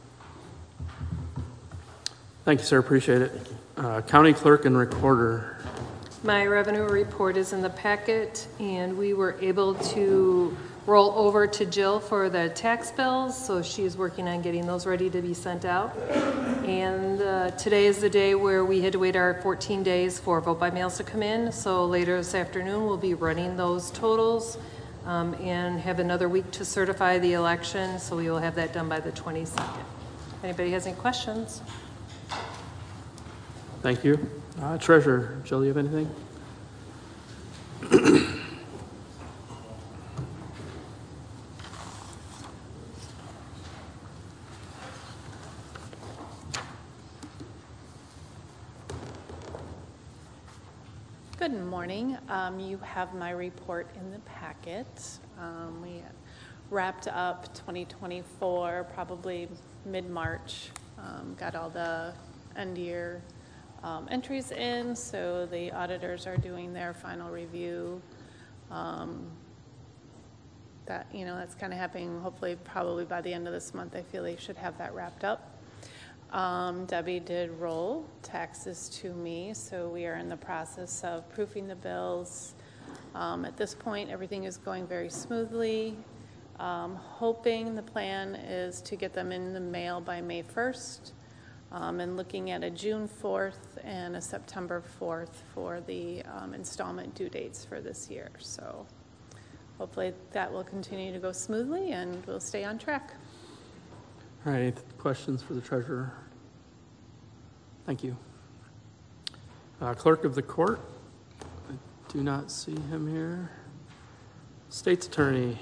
Thank you, sir. Appreciate it. County Clerk and Recorder. My revenue report is in the packet, and we were able to roll over to Jill for the tax bills, so she's working on getting those ready to be sent out. And today is the day where we had to wait our 14 days for vote by mails to come in, so later this afternoon we'll be running those totals and have another week to certify the election, so we will have that done by the 22nd. If anybody has any questions? Thank you. Treasurer, Jill, you have anything? Good morning. You have my report in the packet. We wrapped up 2024 probably mid-March, got all the end-year entries in, so the auditors are doing their final review. that, that's kind of happening, hopefully, probably by the end of this month. I feel they should have that wrapped up. Debbie did roll taxes to me, so we are in the process of proofing the bills. At this point, everything is going very smoothly. Hoping the plan is to get them in the mail by May 1st, and looking at a June 4th and a September 4th for the installment due dates for this year. So hopefully that will continue to go smoothly and we'll stay on track. All right, any questions for the treasurer? Thank you. Clerk of the court, I do not see him here. State's attorney.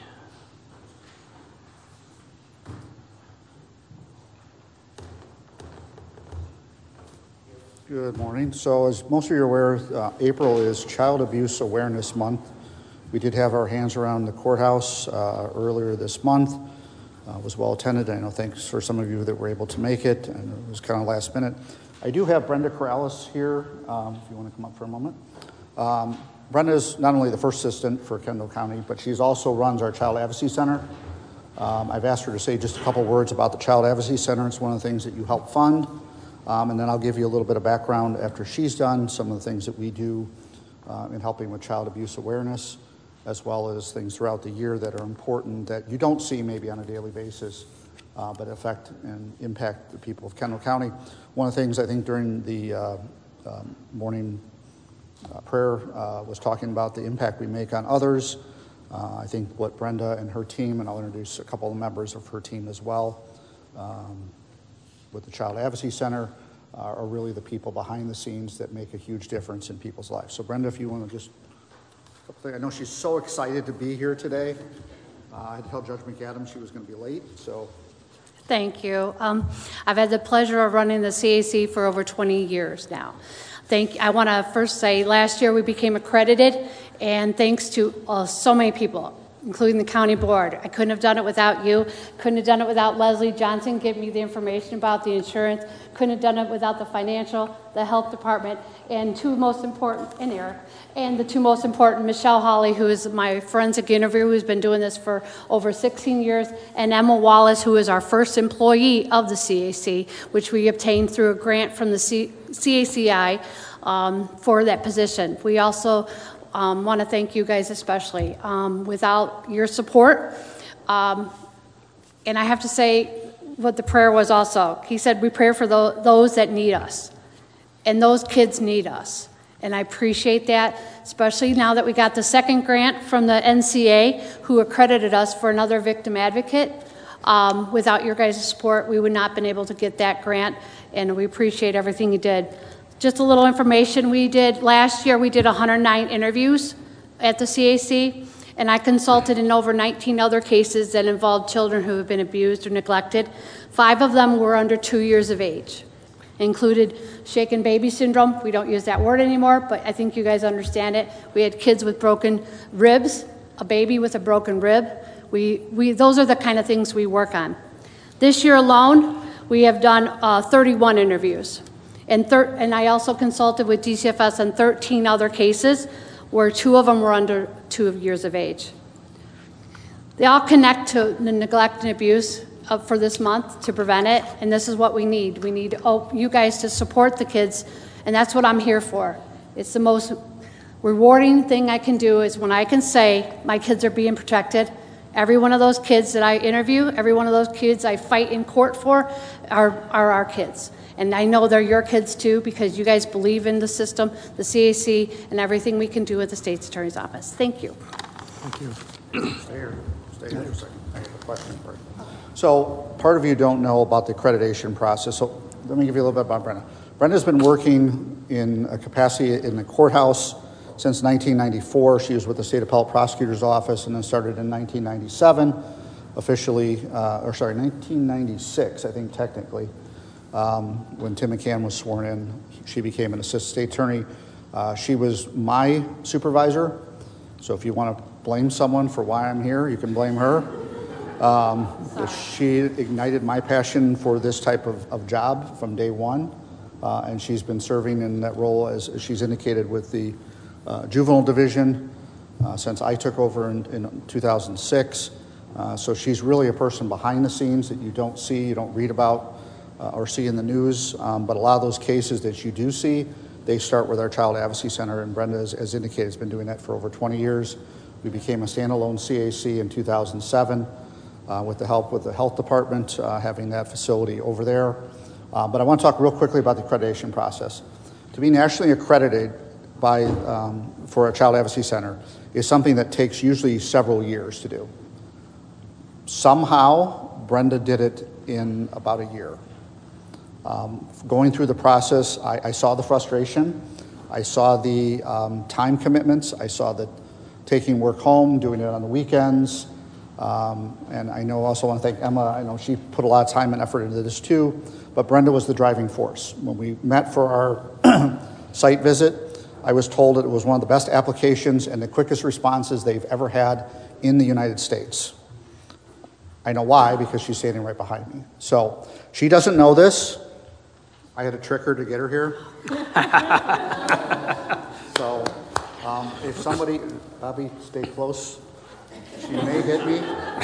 Good morning. So as most of you are aware, April is Child Abuse Awareness Month. We did have our hands around the courthouse earlier this month. It was well attended. I know thanks for some of you that were able to make it, and it was kind of last minute. I do have Brenda Corrales here, if you want to come up for a moment. Brenda is not only the first assistant for Kendall County, but she also runs our Child Advocacy Center. I've asked her to say just a couple words about the Child Advocacy Center. It's one of the things that you help fund. And then I'll give you a little bit of background after she's done, some of the things that we do in helping with child abuse awareness, as well as things throughout the year that are important that you don't see maybe on a daily basis, but affect and impact the people of Kendall County. One of the things I think during the morning prayer was talking about the impact we make on others. I think what Brenda and her team, and I'll introduce a couple of members of her team as well, with the Child Advocacy Center, are really the people behind the scenes that make a huge difference in people's lives. So Brenda, if you want to just, I know she's so excited to be here today. I had to tell Judge McAdams she was going to be late, so. Thank you. I've had the pleasure of running the CAC for over 20 years now. I want to first say last year we became accredited, and thanks to so many people, including the county board. I couldn't have done it without you. Couldn't have done it without Leslie Johnson giving me the information about the insurance. Couldn't have done it without the financial, the health department, and the two most important, Michelle Hawley, who is my forensic interviewer, who's been doing this for over 16 years, and Emma Wallace, who is our first employee of the CAC, which we obtained through a grant from the CACI for that position. We also want to thank you guys especially. Without your support, and I have to say what the prayer was also. He said we pray for those that need us, and those kids need us. And I appreciate that, especially now that we got the second grant from the NCA, who accredited us for another victim advocate. Without your guys' support, we would not have been able to get that grant, and we appreciate everything you did. Just a little information we did last year, we did 109 interviews at the CAC, and I consulted in over 19 other cases that involved children who have been abused or neglected. 5 of them were under 2 years of age. Included shaken baby syndrome. We don't use that word anymore, but I think you guys understand it. We had kids with broken ribs, a baby with a broken rib. Those are the kind of things we work on. This year alone, we have done 31 interviews. And I also consulted with DCFS on 13 other cases where 2 of them were under 2 years of age. They all connect to the neglect and abuse for this month to prevent it, and this is what we need. We need you guys to support the kids, and that's what I'm here for. It's the most rewarding thing I can do is when I can say my kids are being protected. Every one of those kids that I interview, every one of those kids I fight in court for are our kids. And I know they're your kids too because you guys believe in the system, the CAC, and everything we can do at the State's Attorney's Office. Thank you. Thank you. Stay here for a second. I have a question for you. So part of you don't know about the accreditation process, so let me give you a little bit about Brenda. Brenda's been working in a capacity in the courthouse since 1994. She was with the State Appellate Prosecutor's Office and then started in 1997, 1996, I think technically. When Tim McCann was sworn in, she became an assistant state attorney. She was my supervisor, so if you want to blame someone for why I'm here, you can blame her. She ignited my passion for this type of job from day one, and she's been serving in that role as she's indicated with the juvenile division, since I took over in 2006. So she's really a person behind the scenes that you don't see, you don't read about or see in the news. But a lot of those cases that you do see, they start with our Child Advocacy Center, and Brenda, as indicated, has been doing that for over 20 years. We became a standalone CAC in 2007 with the help with the health department, having that facility over there. But I want to talk real quickly about the accreditation process. To be nationally accredited for a Child Advocacy Center is something that takes usually several years to do. Somehow, Brenda did it in about a year. Going through the process, I saw the frustration. I saw the time commitments. I saw the taking work home, doing it on the weekends. And I also want to thank Emma. I know she put a lot of time and effort into this too, but Brenda was the driving force. When we met for our site visit, I was told that it was one of the best applications and the quickest responses they've ever had in the United States. I know why, because she's standing right behind me. So she doesn't know this. I had to trick her to get her here. So if somebody, Bobby, stay close. She may hit me.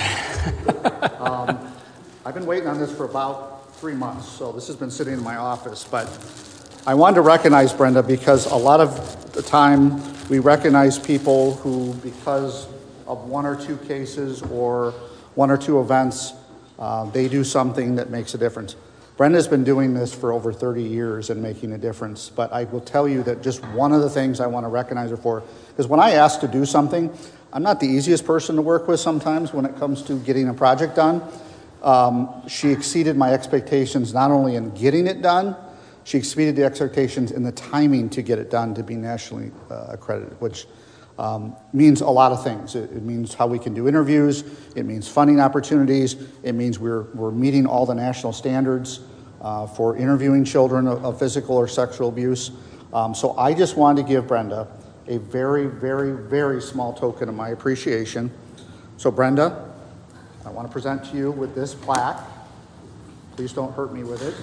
I've been waiting on this for about 3 months, so this has been sitting in my office. But I wanted to recognize Brenda because a lot of the time we recognize people who, because of 1 or 2 cases or 1 or 2 events, they do something that makes a difference. Brenda's been doing this for over 30 years and making a difference, but I will tell you that just one of the things I want to recognize her for, because when I ask to do something, I'm not the easiest person to work with sometimes when it comes to getting a project done. She exceeded my expectations not only in getting it done, she exceeded the expectations in the timing to get it done to be nationally accredited, which means a lot of things. It means how we can do interviews. It means funding opportunities. It means we're meeting all the national standards for interviewing children of physical or sexual abuse. So I just wanted to give Brenda a very, very, very small token of my appreciation. So Brenda, I want to present to you with this plaque. Please don't hurt me with it.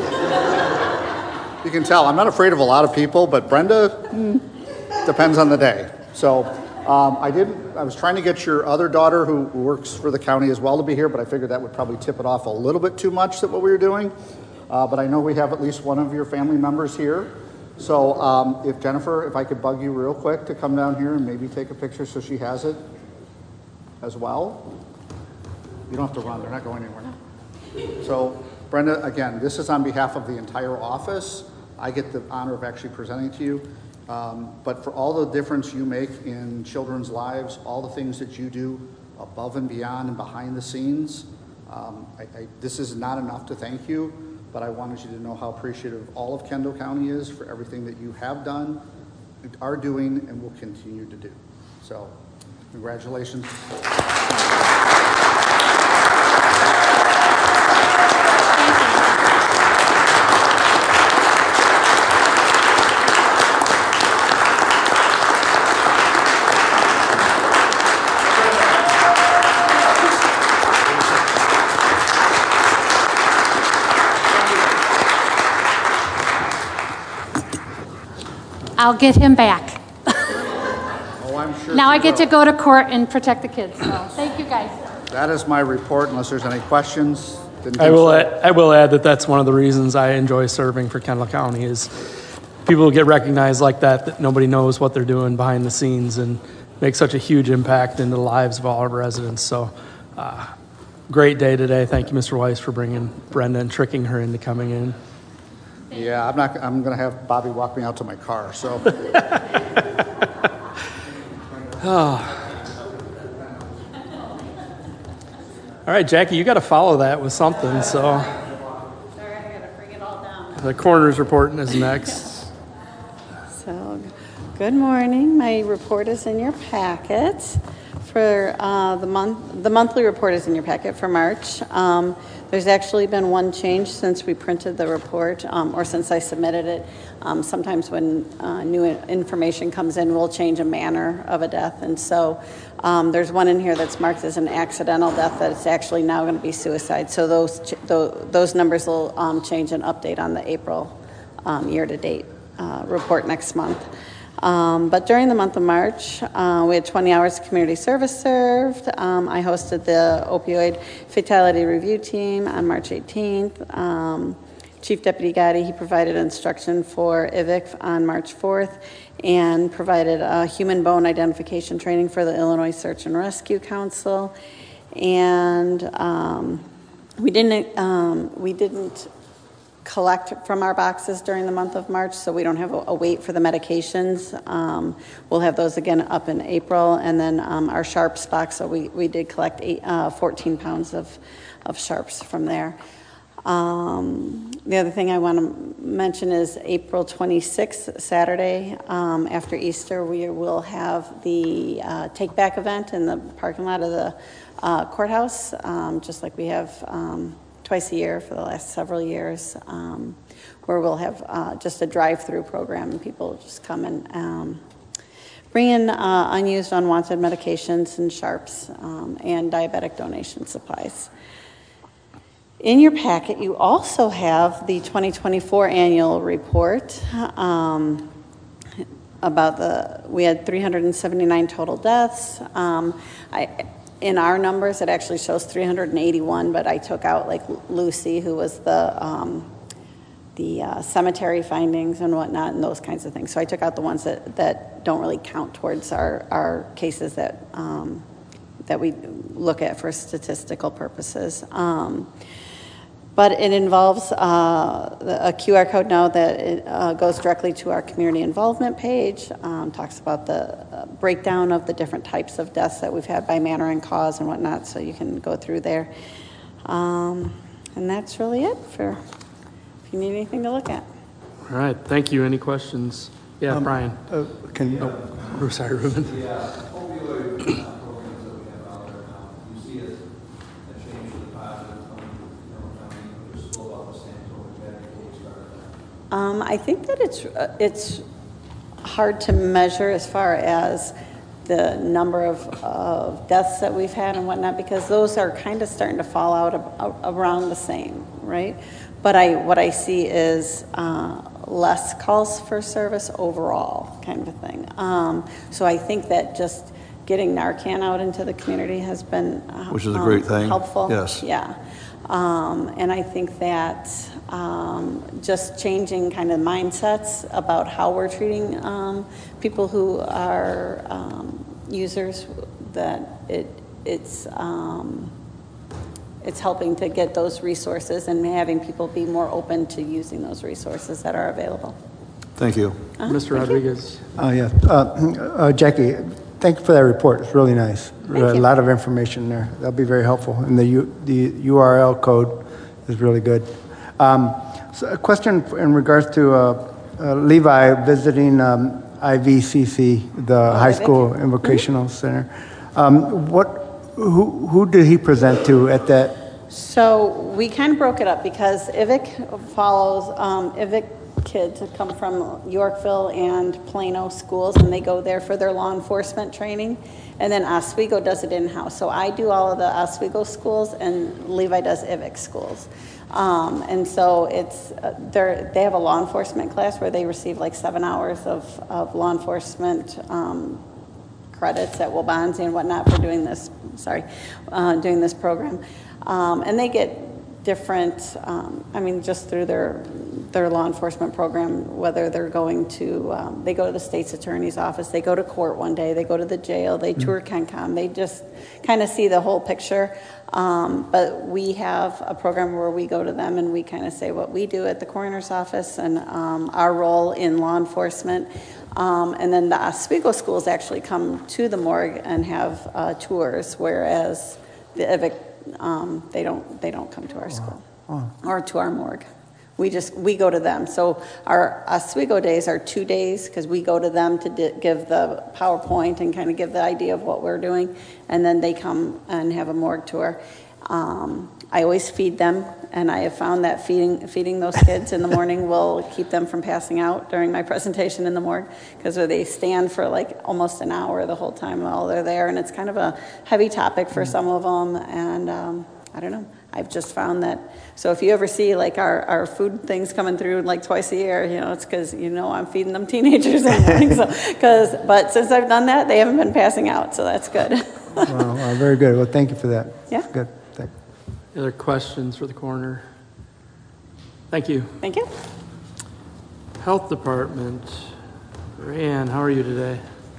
You can tell I'm not afraid of a lot of people, but Brenda depends on the day. So I was trying to get your other daughter who works for the county as well to be here, but I figured that would probably tip it off a little bit too much that what we were doing. But I know we have at least one of your family members here. So if Jennifer, if I could bug you real quick to come down here and maybe take a picture so she has it as well. You don't have to run, they're not going anywhere. So Brenda, again, this is on behalf of the entire office. I get the honor of actually presenting to you. But for all the difference you make in children's lives, all the things that you do above and beyond and behind the scenes, this is not enough to thank you, but I wanted you to know how appreciative all of Kendall County is for everything that you have done, are doing, and will continue to do. So, congratulations. I'll get him back. Oh, I'm sure. Now I get to go to court and protect the kids, so thank you guys. That is my report, unless there's any questions. I will add that that's one of the reasons I enjoy serving for Kendall County is people get recognized like that nobody knows what they're doing behind the scenes and make such a huge impact in the lives of all our residents. So great day today. Thank you, Mr. Weiss, for bringing Brenda and tricking her into coming in. Yeah, I'm going to have Bobby walk me out to my car, so. Oh. All right, Jackie, you got to follow that with something, so. Sorry, I got to bring it all down. The coroner's report is next. So, good morning. My report is in your packet for the monthly report is in your packet for March. There's actually been one change since we printed the report, or since I submitted it. Sometimes when new information comes in, we'll change a manner of a death. And so there's one in here that's marked as an accidental death that it's actually now going to be suicide. So those numbers will change and update on the April year-to-date report next month. But during the month of March, we had 20 hours of community service served. I hosted the opioid fatality review team on March 18th. Chief Deputy Gotti, he provided instruction for IVIC on March 4th and provided human bone identification training for the Illinois Search and Rescue Council. And we didn't collect from our boxes during the month of March, so we don't have a wait for the medications. We'll have those again up in April, and then our sharps box, so we did collect 14 pounds of sharps from there. The other thing I want to mention is April 26th, Saturday, after Easter, we will have the Take Back event in the parking lot of the courthouse, just like we have twice a year for the last several years, where we'll have just a drive-through program, and people just come and bring in unused, unwanted medications and sharps and diabetic donation supplies. In your packet, you also have the 2024 annual report about we had 379 total deaths. In our numbers, it actually shows 381, but I took out like Lucy, who was the cemetery findings and whatnot and those kinds of things. So I took out the ones that don't really count towards our cases that we look at for statistical purposes. But it involves a QR code now that it goes directly to our community involvement page, talks about the breakdown of the different types of deaths that we've had by manner and cause and whatnot, so you can go through there. And that's really it for if you need anything to look at. All right, thank you. Any questions? Yeah, Brian. Sorry, Ruben. I think that it's hard to measure as far as the number of deaths that we've had and whatnot, because those are kind of starting to fall out around the same, right? But what I see is less calls for service overall, kind of a thing. So I think that just getting Narcan out into the community has been which is a great thing. Helpful. Yes. Yeah. And I think that just changing kind of mindsets about how we're treating people who are users, that it's helping to get those resources and having people be more open to using those resources that are available. Thank you. Mr. Rodriguez. Jackie, thank you for that report. It's really nice. A lot of information there. That'll be very helpful. And the URL code is really good. So a question in regards to Levi visiting IVCC, the High School Invocational Center. Who did he present to at that? So we kind of broke it up because IVIC follows IVIC kids that come from Yorkville and Plano schools, and they go there for their law enforcement training. And then Oswego does it in-house. So I do all of the Oswego schools, and Levi does IVIC schools. And so they have a law enforcement class where they receive like 7 hours of law enforcement credits at Waubonsie and whatnot for doing this. Doing this program, and they get different. Just through their law enforcement program, whether they're going to, they go to the state's attorney's office, they go to court one day, they go to the jail, they tour CENTCOM, they just kind of see the whole picture. But we have a program where we go to them and we kind of say what we do at the coroner's office and our role in law enforcement. And then the Oswego schools actually come to the morgue and have tours, whereas the IVIC, they don't come to our school or to our morgue. We go to them. So our Oswego days are 2 days because we go to them to give the PowerPoint and kind of give the idea of what we're doing, and then they come and have a morgue tour. I always feed them, and I have found that feeding those kids in the morning will keep them from passing out during my presentation in the morgue, because they stand for like almost an hour the whole time while they're there, and it's kind of a heavy topic for some of them, and I don't know. I've just found that, so if you ever see like our food things coming through like twice a year, it's because, I'm feeding them teenagers in the morning. But since I've done that, they haven't been passing out, so that's good. Wow, very good. Well, thank you for that. Yeah. Good. Thank you. Other questions for the coroner? Thank you. Thank you. Health Department. Rayanne, how are you today?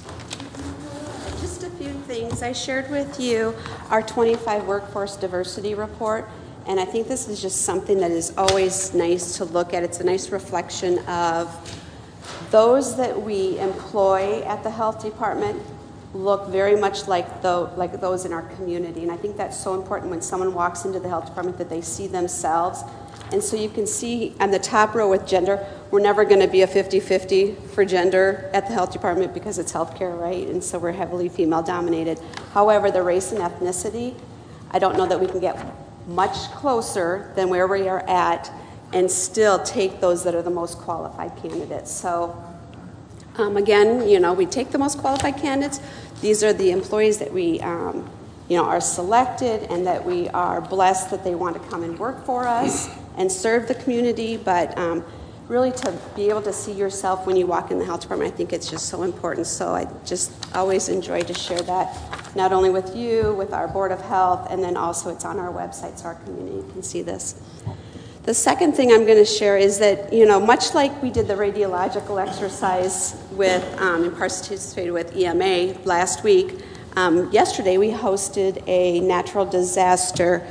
Just a few things. I shared with you our 25 workforce diversity report, and I think this is just something that is always nice to look at. It's a nice reflection of those that we employ at the health department look very much like those in our community, and I think that's so important when someone walks into the health department that they see themselves. And so you can see on the top row with gender, we're never going to be a 50-50 for gender at the health department because it's healthcare, right? And so we're heavily female dominated. However, the race and ethnicity, I don't know that we can get much closer than where we are at and still take those that are the most qualified candidates. So again, we take the most qualified candidates. These are the employees that we are selected and that we are blessed that they want to come and work for us and serve the community, but really to be able to see yourself when you walk in the health department, I think it's just so important. So I just always enjoy to share that, not only with you, with our Board of Health, and then also it's on our website so our community can see this. The second thing I'm going to share is that, much like we did the radiological exercise with, and participated with EMA last week, yesterday we hosted a natural disaster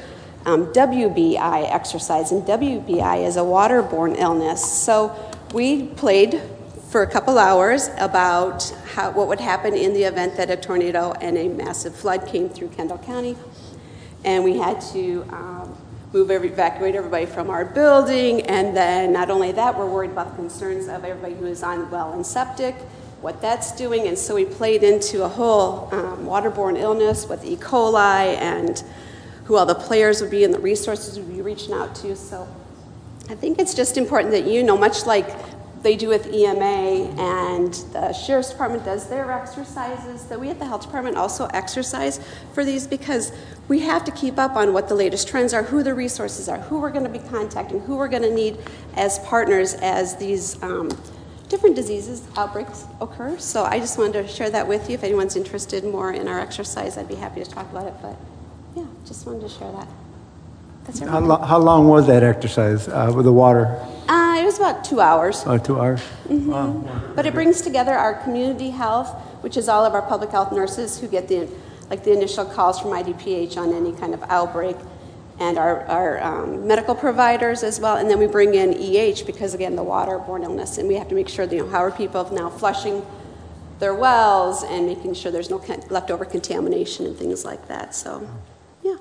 WBI exercise, and WBI is a waterborne illness. So we played for a couple hours about what would happen in the event that a tornado and a massive flood came through Kendall County, and we had to evacuate everybody from our building, and then not only that, we're worried about the concerns of everybody who is on well and septic, what that's doing, and so we played into a whole waterborne illness with E. coli and who all the players would be and the resources we'd be reaching out to. So I think it's just important that much like they do with EMA and the Sheriff's Department does their exercises, that we at the Health Department also exercise for these, because we have to keep up on what the latest trends are, who the resources are, who we're going to be contacting, who we're going to need as partners as these different diseases, outbreaks occur. So I just wanted to share that with you. If anyone's interested more in our exercise, I'd be happy to talk about it. But yeah, just wanted to share that. That's How long was that exercise with the water? It was about 2 hours. 2 hours? Mm-hmm. Wow. But it brings together our community health, which is all of our public health nurses who get the initial calls from IDPH on any kind of outbreak, and our medical providers as well. And then we bring in EH because, again, the waterborne illness, and we have to make sure that, how are people now flushing their wells and making sure there's no leftover contamination and things like that. So, yeah.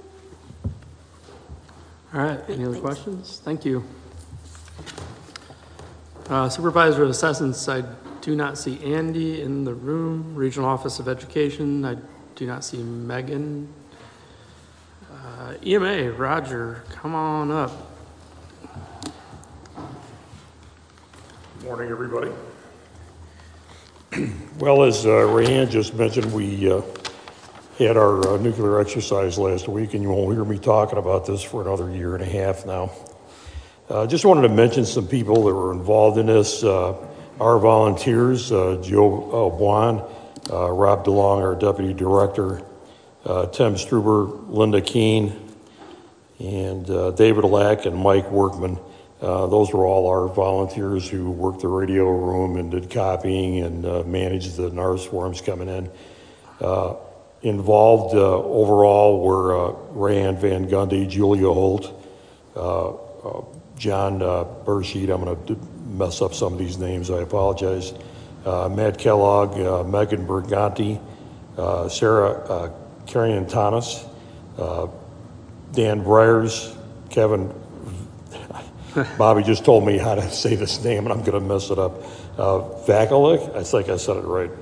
All right, any other questions? Thank you. Supervisor of Assessments, I do not see Andy in the room. Regional Office of Education, I do not see Megan. EMA, Roger, come on up. Morning, everybody. Well, as Rayanne just mentioned, we had our nuclear exercise last week, and you won't hear me talking about this for another 1.5 years now. Just wanted to mention some people that were involved in this. Our volunteers, Joe Buon, Rob DeLong, our Deputy Director, Tim Struber, Linda Keene, and David Lack and Mike Workman. Those were all our volunteers who worked the radio room and did copying and managed the NARS forms coming in. Involved overall were Rayanne Van Gundy, Julia Holt, John Bursheet. I'm going to mess up some of these names, I apologize. Matt Kellogg, Megan Berganti, Sarah Carrion-Tanis, Dan Briers, Kevin, Bobby just told me how to say this name and I'm going to mess it up. Vakulik, I think I said it right.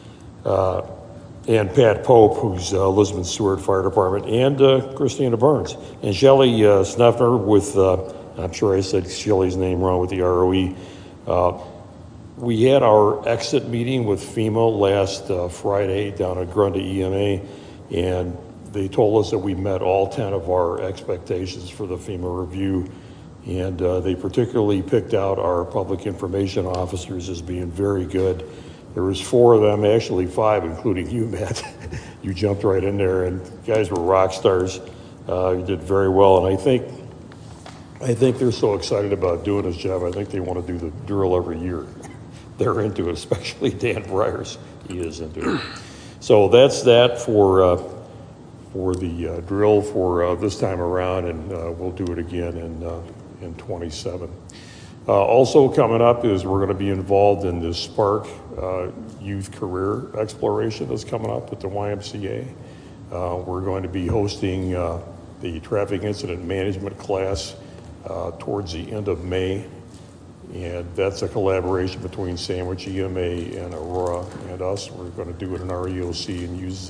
And Pat Pope, who's Elizabeth Stewart Fire Department, and Christina Burns. And Shelley Sneffner with, I'm sure I said Shelley's name wrong with the ROE. We had our exit meeting with FEMA last Friday down at Grunda EMA, and they told us that we met all 10 of our expectations for the FEMA review, and they particularly picked out our public information officers as being very good. There was 4 of them, actually 5, including you, Matt. You jumped right in there, and guys were rock stars. You did very well, and I think they're so excited about doing this job. I think they want to do the drill every year. They're into it, especially Dan Bryars. He is into it. So that's that for the drill for this time around, and we'll do it again in 27. Also coming up is we're going to be involved in this Spark Youth Career Exploration that's coming up at the YMCA. We're going to be hosting the traffic incident management class towards the end of May. And that's a collaboration between Sandwich EMA and Aurora and us. We're going to do it in our EOC and use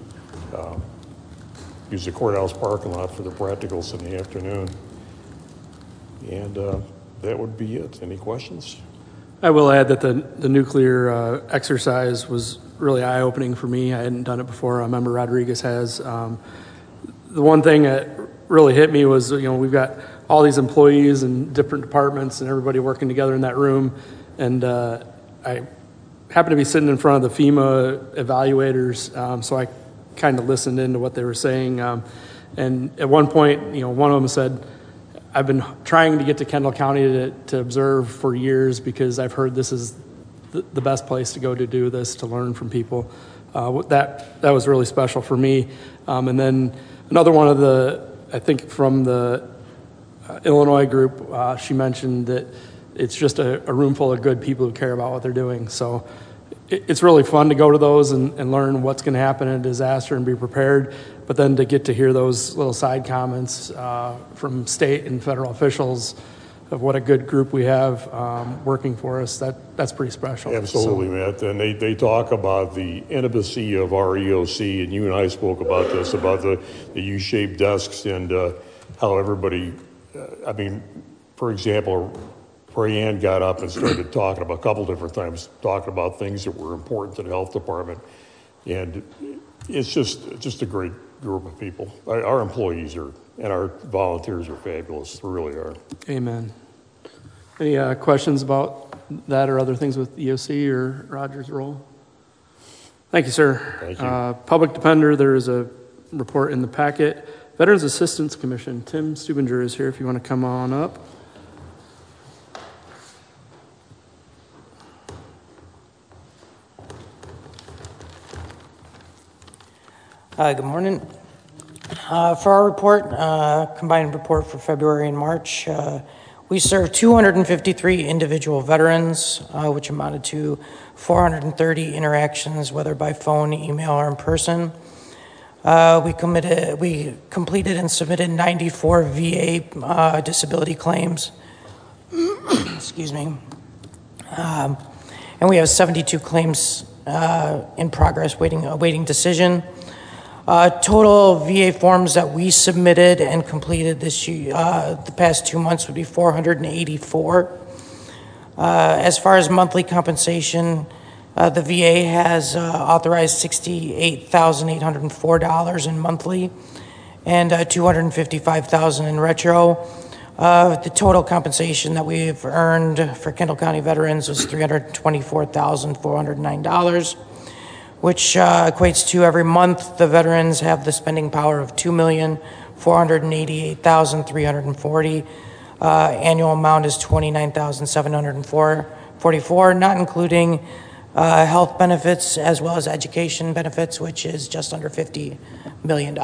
the courthouse parking lot for the practicals in the afternoon. And that would be it. Any questions? I will add that the nuclear exercise was really eye-opening for me. I hadn't done it before. Member Rodriguez has. The one thing that really hit me was, we've got all these employees in different departments and everybody working together in that room. And I happened to be sitting in front of the FEMA evaluators, so I kind of listened into what they were saying. And at one point, one of them said, I've been trying to get to Kendall County to observe for years because I've heard this is the best place to go to do this, to learn from people. That was really special for me. And then another one of I think from the Illinois group, she mentioned that it's just a room full of good people who care about what they're doing. So it's really fun to go to those and learn what's going to happen in a disaster and be prepared. But then to get to hear those little side comments from state and federal officials of what a good group we have working for us, that's pretty special. Absolutely, Matt. And they talk about the intimacy of our EOC, and you and I spoke about this, about the U-shaped desks and how everybody, for example, Brianne got up and started talking about a couple different times, talking about things that were important to the health department. And it's just a great group of people. Our employees and our volunteers are fabulous. They really are. Amen. Any questions about that or other things with EOC or Roger's role? Thank you, sir. Thank you. Public Defender, there is a report in the packet. Veterans Assistance Commission, Tim Stubinger is here if you want to come on up. Good morning. For our report, combined report for February and March, we served 253 individual veterans, which amounted to 430 interactions, whether by phone, email, or in person. We completed and submitted 94 VA disability claims. Excuse me. And we have 72 claims in progress, awaiting decision. Total VA forms that we submitted and completed this year, the past 2 months, would be 484. As far as monthly compensation, the VA has authorized $68,804 in monthly and $255,000 in retro. The total compensation that we've earned for Kendall County veterans was $324,409. which equates to every month the veterans have the spending power of $2,488,340. Annual amount is $29,744, not including health benefits as well as education benefits, which is just under $50 million.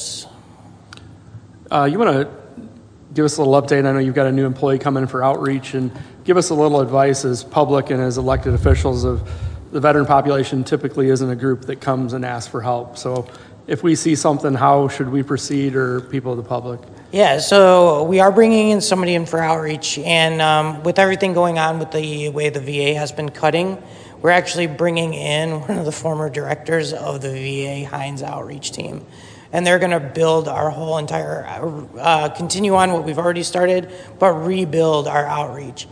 You want to give us a little update? I know you've got a new employee coming in for outreach, and give us a little advice as public and as elected officials of the veteran population typically isn't a group that comes and asks for help. So if we see something, how should we proceed, or people of the public? Yeah, so we are bringing in somebody in for outreach, and with everything going on with the way the VA has been cutting, we're actually bringing in one of the former directors of the VA Hines outreach team. And they're going to build our whole entire, continue on what we've already started, but rebuild our outreach,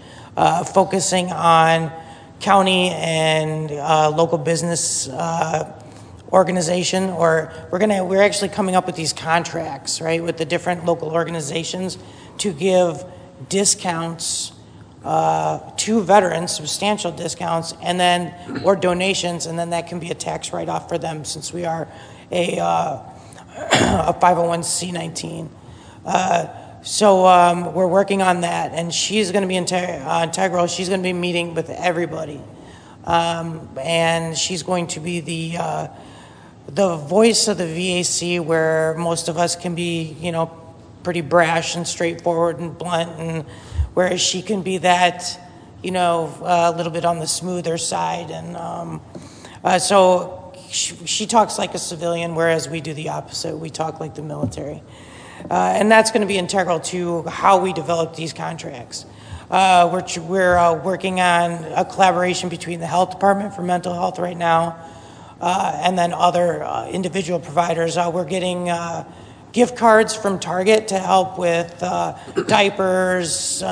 focusing on county and local business organization, or we're actually coming up with these contracts, right, with the different local organizations to give discounts to veterans, substantial discounts, and then, or donations, and then that can be a tax write-off for them since we are a 501c19. So we're working on that, and she's going to be integral. She's going to be meeting with everybody, and she's going to be the voice of the VAC, where most of us can be, pretty brash and straightforward and blunt, and whereas she can be that, a little bit on the smoother side, and so she talks like a civilian, whereas we do the opposite. We talk like the military. And that's going to be integral to how we develop these contracts. We're working on a collaboration between the health department for mental health right now, and then other individual providers. We're getting gift cards from Target to help with diapers,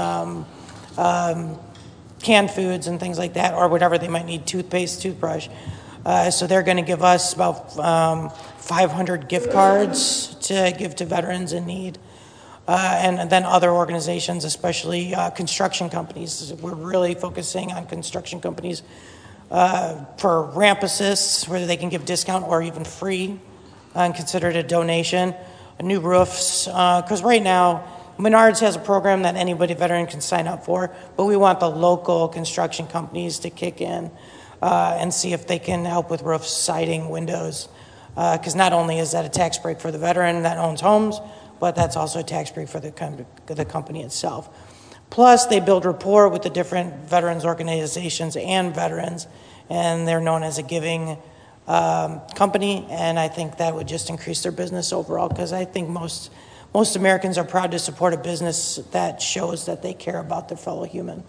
canned foods and things like that, or whatever they might need, toothpaste, toothbrush. So they're going to give us about 500 gift cards to give to veterans in need. And then other organizations, especially construction companies. We're really focusing on construction companies for ramp assists, where they can give discount or even free and consider it a donation. New roofs, because right now, Menards has a program that anybody veteran can sign up for, but we want the local construction companies to kick in and see if they can help with roofs, siding, windows. Because not only is that a tax break for the veteran that owns homes, but that's also a tax break for the company itself. Plus, they build rapport with the different veterans organizations and veterans, and they're known as a giving company, and I think that would just increase their business overall, because I think most Americans are proud to support a business that shows that they care about their fellow human.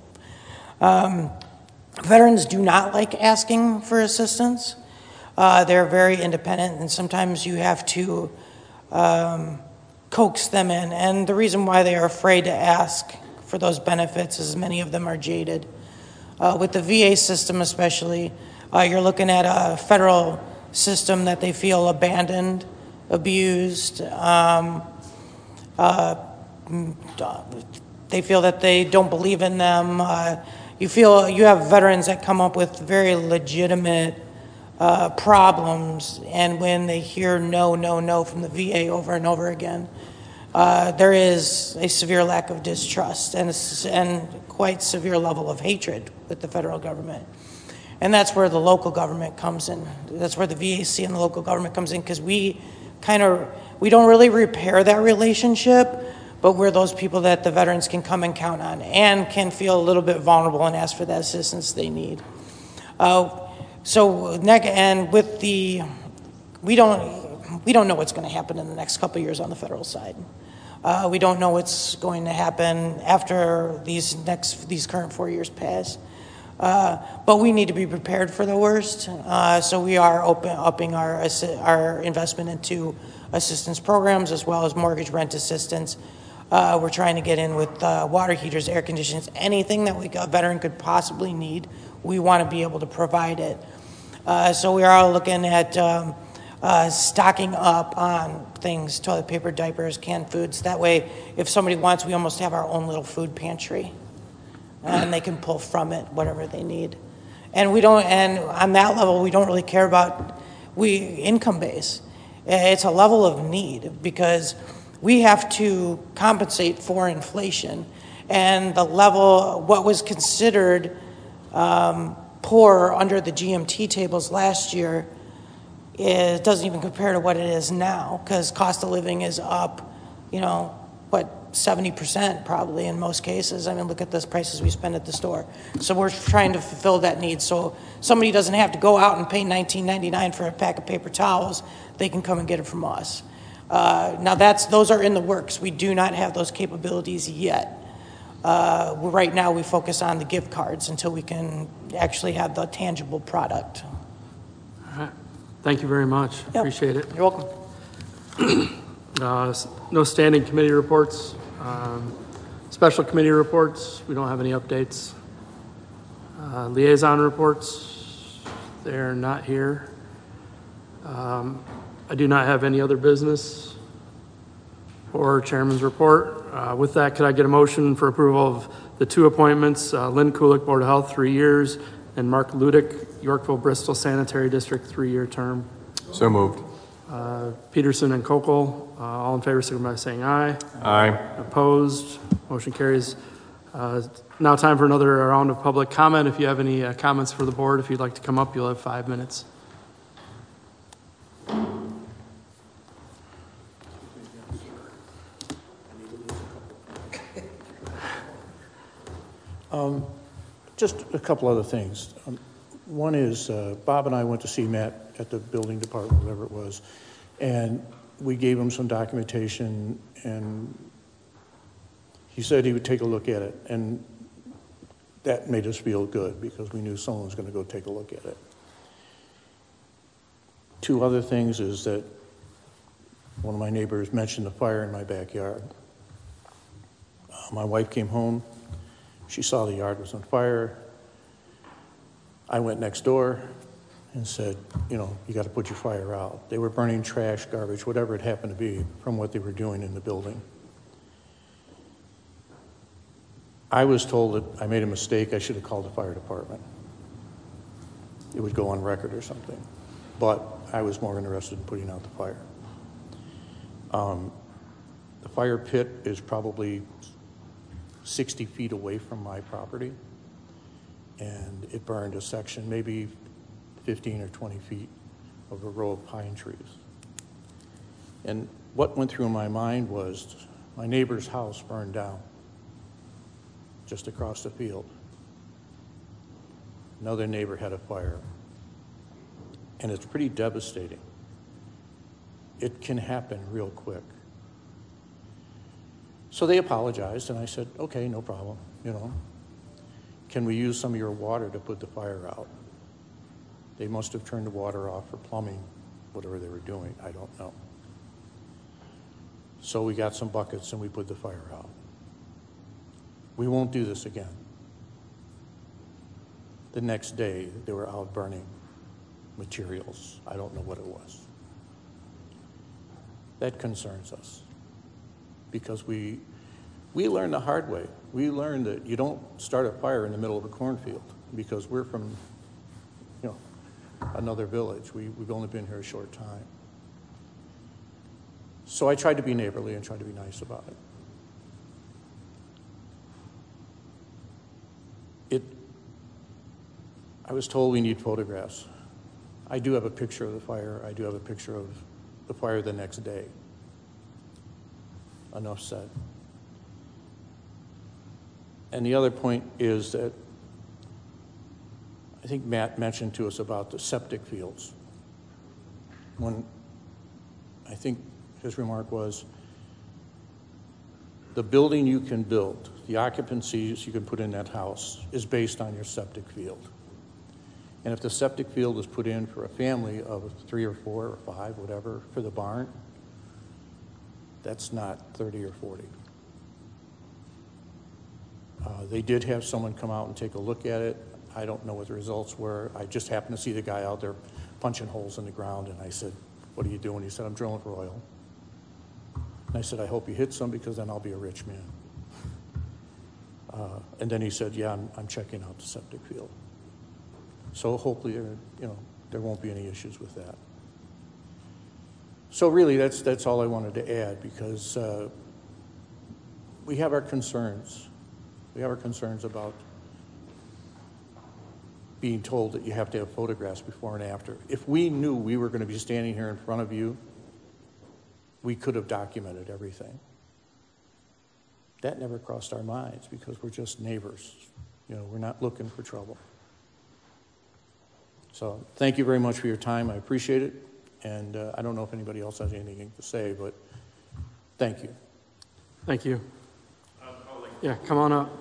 Veterans do not like asking for assistance. They're very independent, and sometimes you have to coax them in. And the reason why they are afraid to ask for those benefits is many of them are jaded. With the VA system especially, you're looking at a federal system that they feel abandoned, abused. They feel that they don't believe in them. You have veterans that come up with very legitimate problems, and when they hear no, no, no from the VA over and over again, there is a severe lack of distrust and quite severe level of hatred with the federal government. And that's where the local government comes in. That's where the VAC and the local government comes in, because we don't really repair that relationship, but we're those people that the veterans can come and count on and can feel a little bit vulnerable and ask for that assistance they need. And with we don't know what's going to happen in the next couple of years on the federal side. We don't know what's going to happen after these current 4 years pass. But we need to be prepared for the worst. So we are upping our investment into assistance programs, as well as mortgage rent assistance. We're trying to get in with water heaters, air conditioners, anything that a veteran could possibly need. We want to be able to provide it. So we are looking at stocking up on things, toilet paper, diapers, canned foods. That way, if somebody wants, we almost have our own little food pantry, and they can pull from it whatever they need. And on that level, we don't really care about income base. It's a level of need, because we have to compensate for inflation, and the level, what was considered poor under the GMT tables last year, it doesn't even compare to what it is now, because cost of living is up, 70% probably in most cases. I mean, look at the prices we spend at the store. So we're trying to fulfill that need. So somebody doesn't have to go out and pay $19.99 for a pack of paper towels. They can come and get it from us. Now those are in the works. We do not have those capabilities yet. Right now we focus on the gift cards until we can actually have the tangible product. All right. Thank you very much. Yep. Appreciate it. You're welcome. No standing committee reports. Special committee reports, we don't have any updates. Liaison reports, they're not here. I do not have any other business or chairman's report. With that, could I get a motion for approval of the two appointments, Lynn Kulik, Board of Health, 3 years, and Mark Ludick, Yorkville Bristol Sanitary District, 3-year term? So moved. Peterson and Kokel, all in favor, signify by saying aye. Aye. Opposed, motion carries. Now time for another round of public comment. If you have any comments for the board, if you'd like to come up, you'll have 5 minutes. Just a couple other things. One is Bob and I went to see Matt at the building department, whatever it was, and we gave him some documentation, and he said he would take a look at it, and that made us feel good because we knew someone was going to go take a look at it. Two other things is that one of my neighbors mentioned the fire in my backyard. My wife came home. She saw the yard was on fire. I went next door and said, you know, you got to put your fire out. They were burning trash, garbage, whatever it happened to be from what they were doing in the building. I was told that I made a mistake. I should have called the fire department. It would go on record or something. But I was more interested in putting out the fire. The fire pit is probably 60 feet away from my property, and it burned a section, maybe 15 or 20 feet of a row of pine trees. And what went through my mind was my neighbor's house burned down just across the field. Another neighbor had a fire, and it's pretty devastating. It can happen real quick. So they apologized, and I said, okay, no problem, you know. Can we use some of your water to put the fire out? They must have turned the water off for plumbing, whatever they were doing, I don't know. So we got some buckets and we put the fire out. We won't do this again. The next day, they were out burning materials. I don't know what it was. That concerns us. Because we learned the hard way. We learned that you don't start a fire in the middle of a cornfield because we're from, you know, another village. We've only been here a short time. So I tried to be neighborly and tried to be nice about it. I was told we need photographs. I do have a picture of the fire. I do have a picture of the fire the next day. Enough said. And the other point is that I think Matt mentioned to us about the septic fields. I think his remark was, the building you can build, the occupancies you can put in that house is based on your septic field. And if the septic field is put in for a family of 3 or 4 or 5, whatever, for the barn, that's not 30 or 40. They did have someone come out and take a look at it. I don't know what the results were. I just happened to see the guy out there punching holes in the ground, and I said, what are you doing? He said, I'm drilling for oil. And I said, I hope you hit some because then I'll be a rich man. And then he said, yeah, I'm checking out the septic field. So hopefully, there won't be any issues with that. So really, that's all I wanted to add because we have our concerns. We have our concerns about being told that you have to have photographs before and after. If we knew we were going to be standing here in front of you, we could have documented everything. That never crossed our minds because we're just neighbors. We're not looking for trouble. So thank you very much for your time. I appreciate it. And I don't know if anybody else has anything to say, but thank you. Thank you. Yeah, come on up.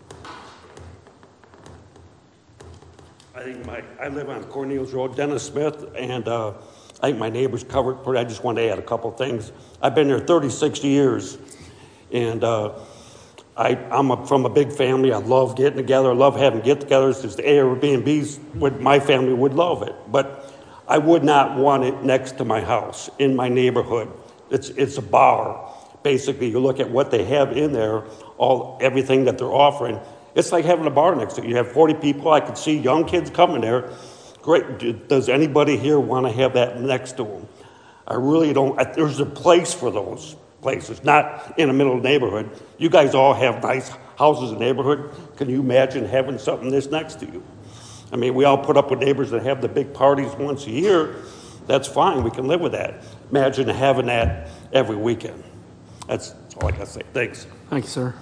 I live on Cornelius Road, Dennis Smith, and I think my neighbors covered, but I just want to add a couple things. I've been there 36 years, and I'm from a big family. I love getting together. I love having get-togethers. There's the Airbnbs. My family would love it. But I would not want it next to my house, in my neighborhood. It's a bar. Basically, you look at what they have in there, everything that they're offering. It's like having a bar next to it. You have 40 people. I could see young kids coming there. Great. Does anybody here want to have that next to them? I really don't. There's a place for those places, not in the middle of the neighborhood. You guys all have nice houses in the neighborhood. Can you imagine having something this next to you? I mean, we all put up with neighbors that have the big parties once a year. That's fine. We can live with that. Imagine having that every weekend. That's all I got to say. Thanks. Thank you, sir.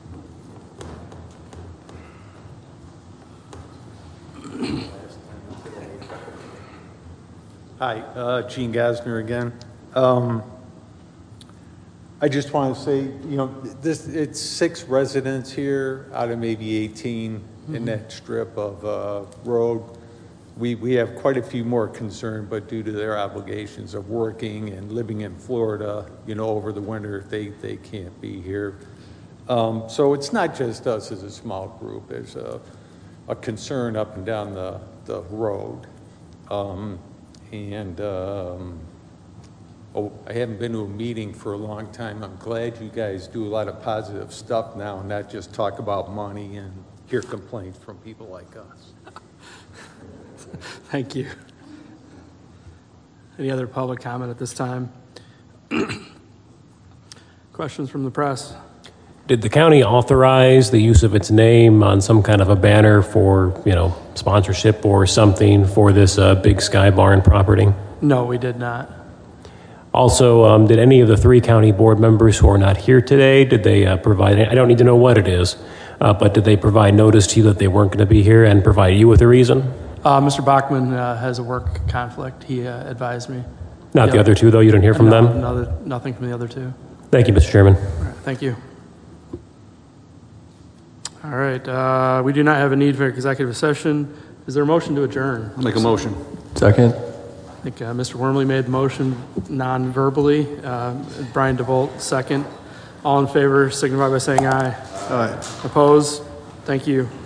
Hi, Gene Gasner again. I just want to say, it's 6 residents here out of maybe 18 in that strip of road. We have quite a few more concerned, but due to their obligations of working and living in Florida, over the winter, they can't be here. So it's not just us as a small group. There's a concern up and down the road. I haven't been to a meeting for a long time. I'm glad you guys do a lot of positive stuff now and not just talk about money and hear complaints from people like us. Thank you. Any other public comment at this time? Questions from the press? Did the county authorize the use of its name on some kind of a banner for, sponsorship or something for this Big Sky Barn property? No, we did not. Also, did any of the 3 county board members who are not here today, did they provide, I don't need to know what it is, but did they provide notice to you that they weren't going to be here and provide you with a reason? Mr. Bachman has a work conflict. He advised me. Not the other 2, though? You didn't hear from them? Nothing from the other 2. Thank you, Mr. Chairman. All right, thank you. All right, we do not have a need for executive session. Is there a motion to adjourn? I'll make a motion. Second. I think Mr. Wormley made the motion non-verbally. Brian DeVolt, second. All in favor, signify by saying aye. Aye. Opposed? Thank you.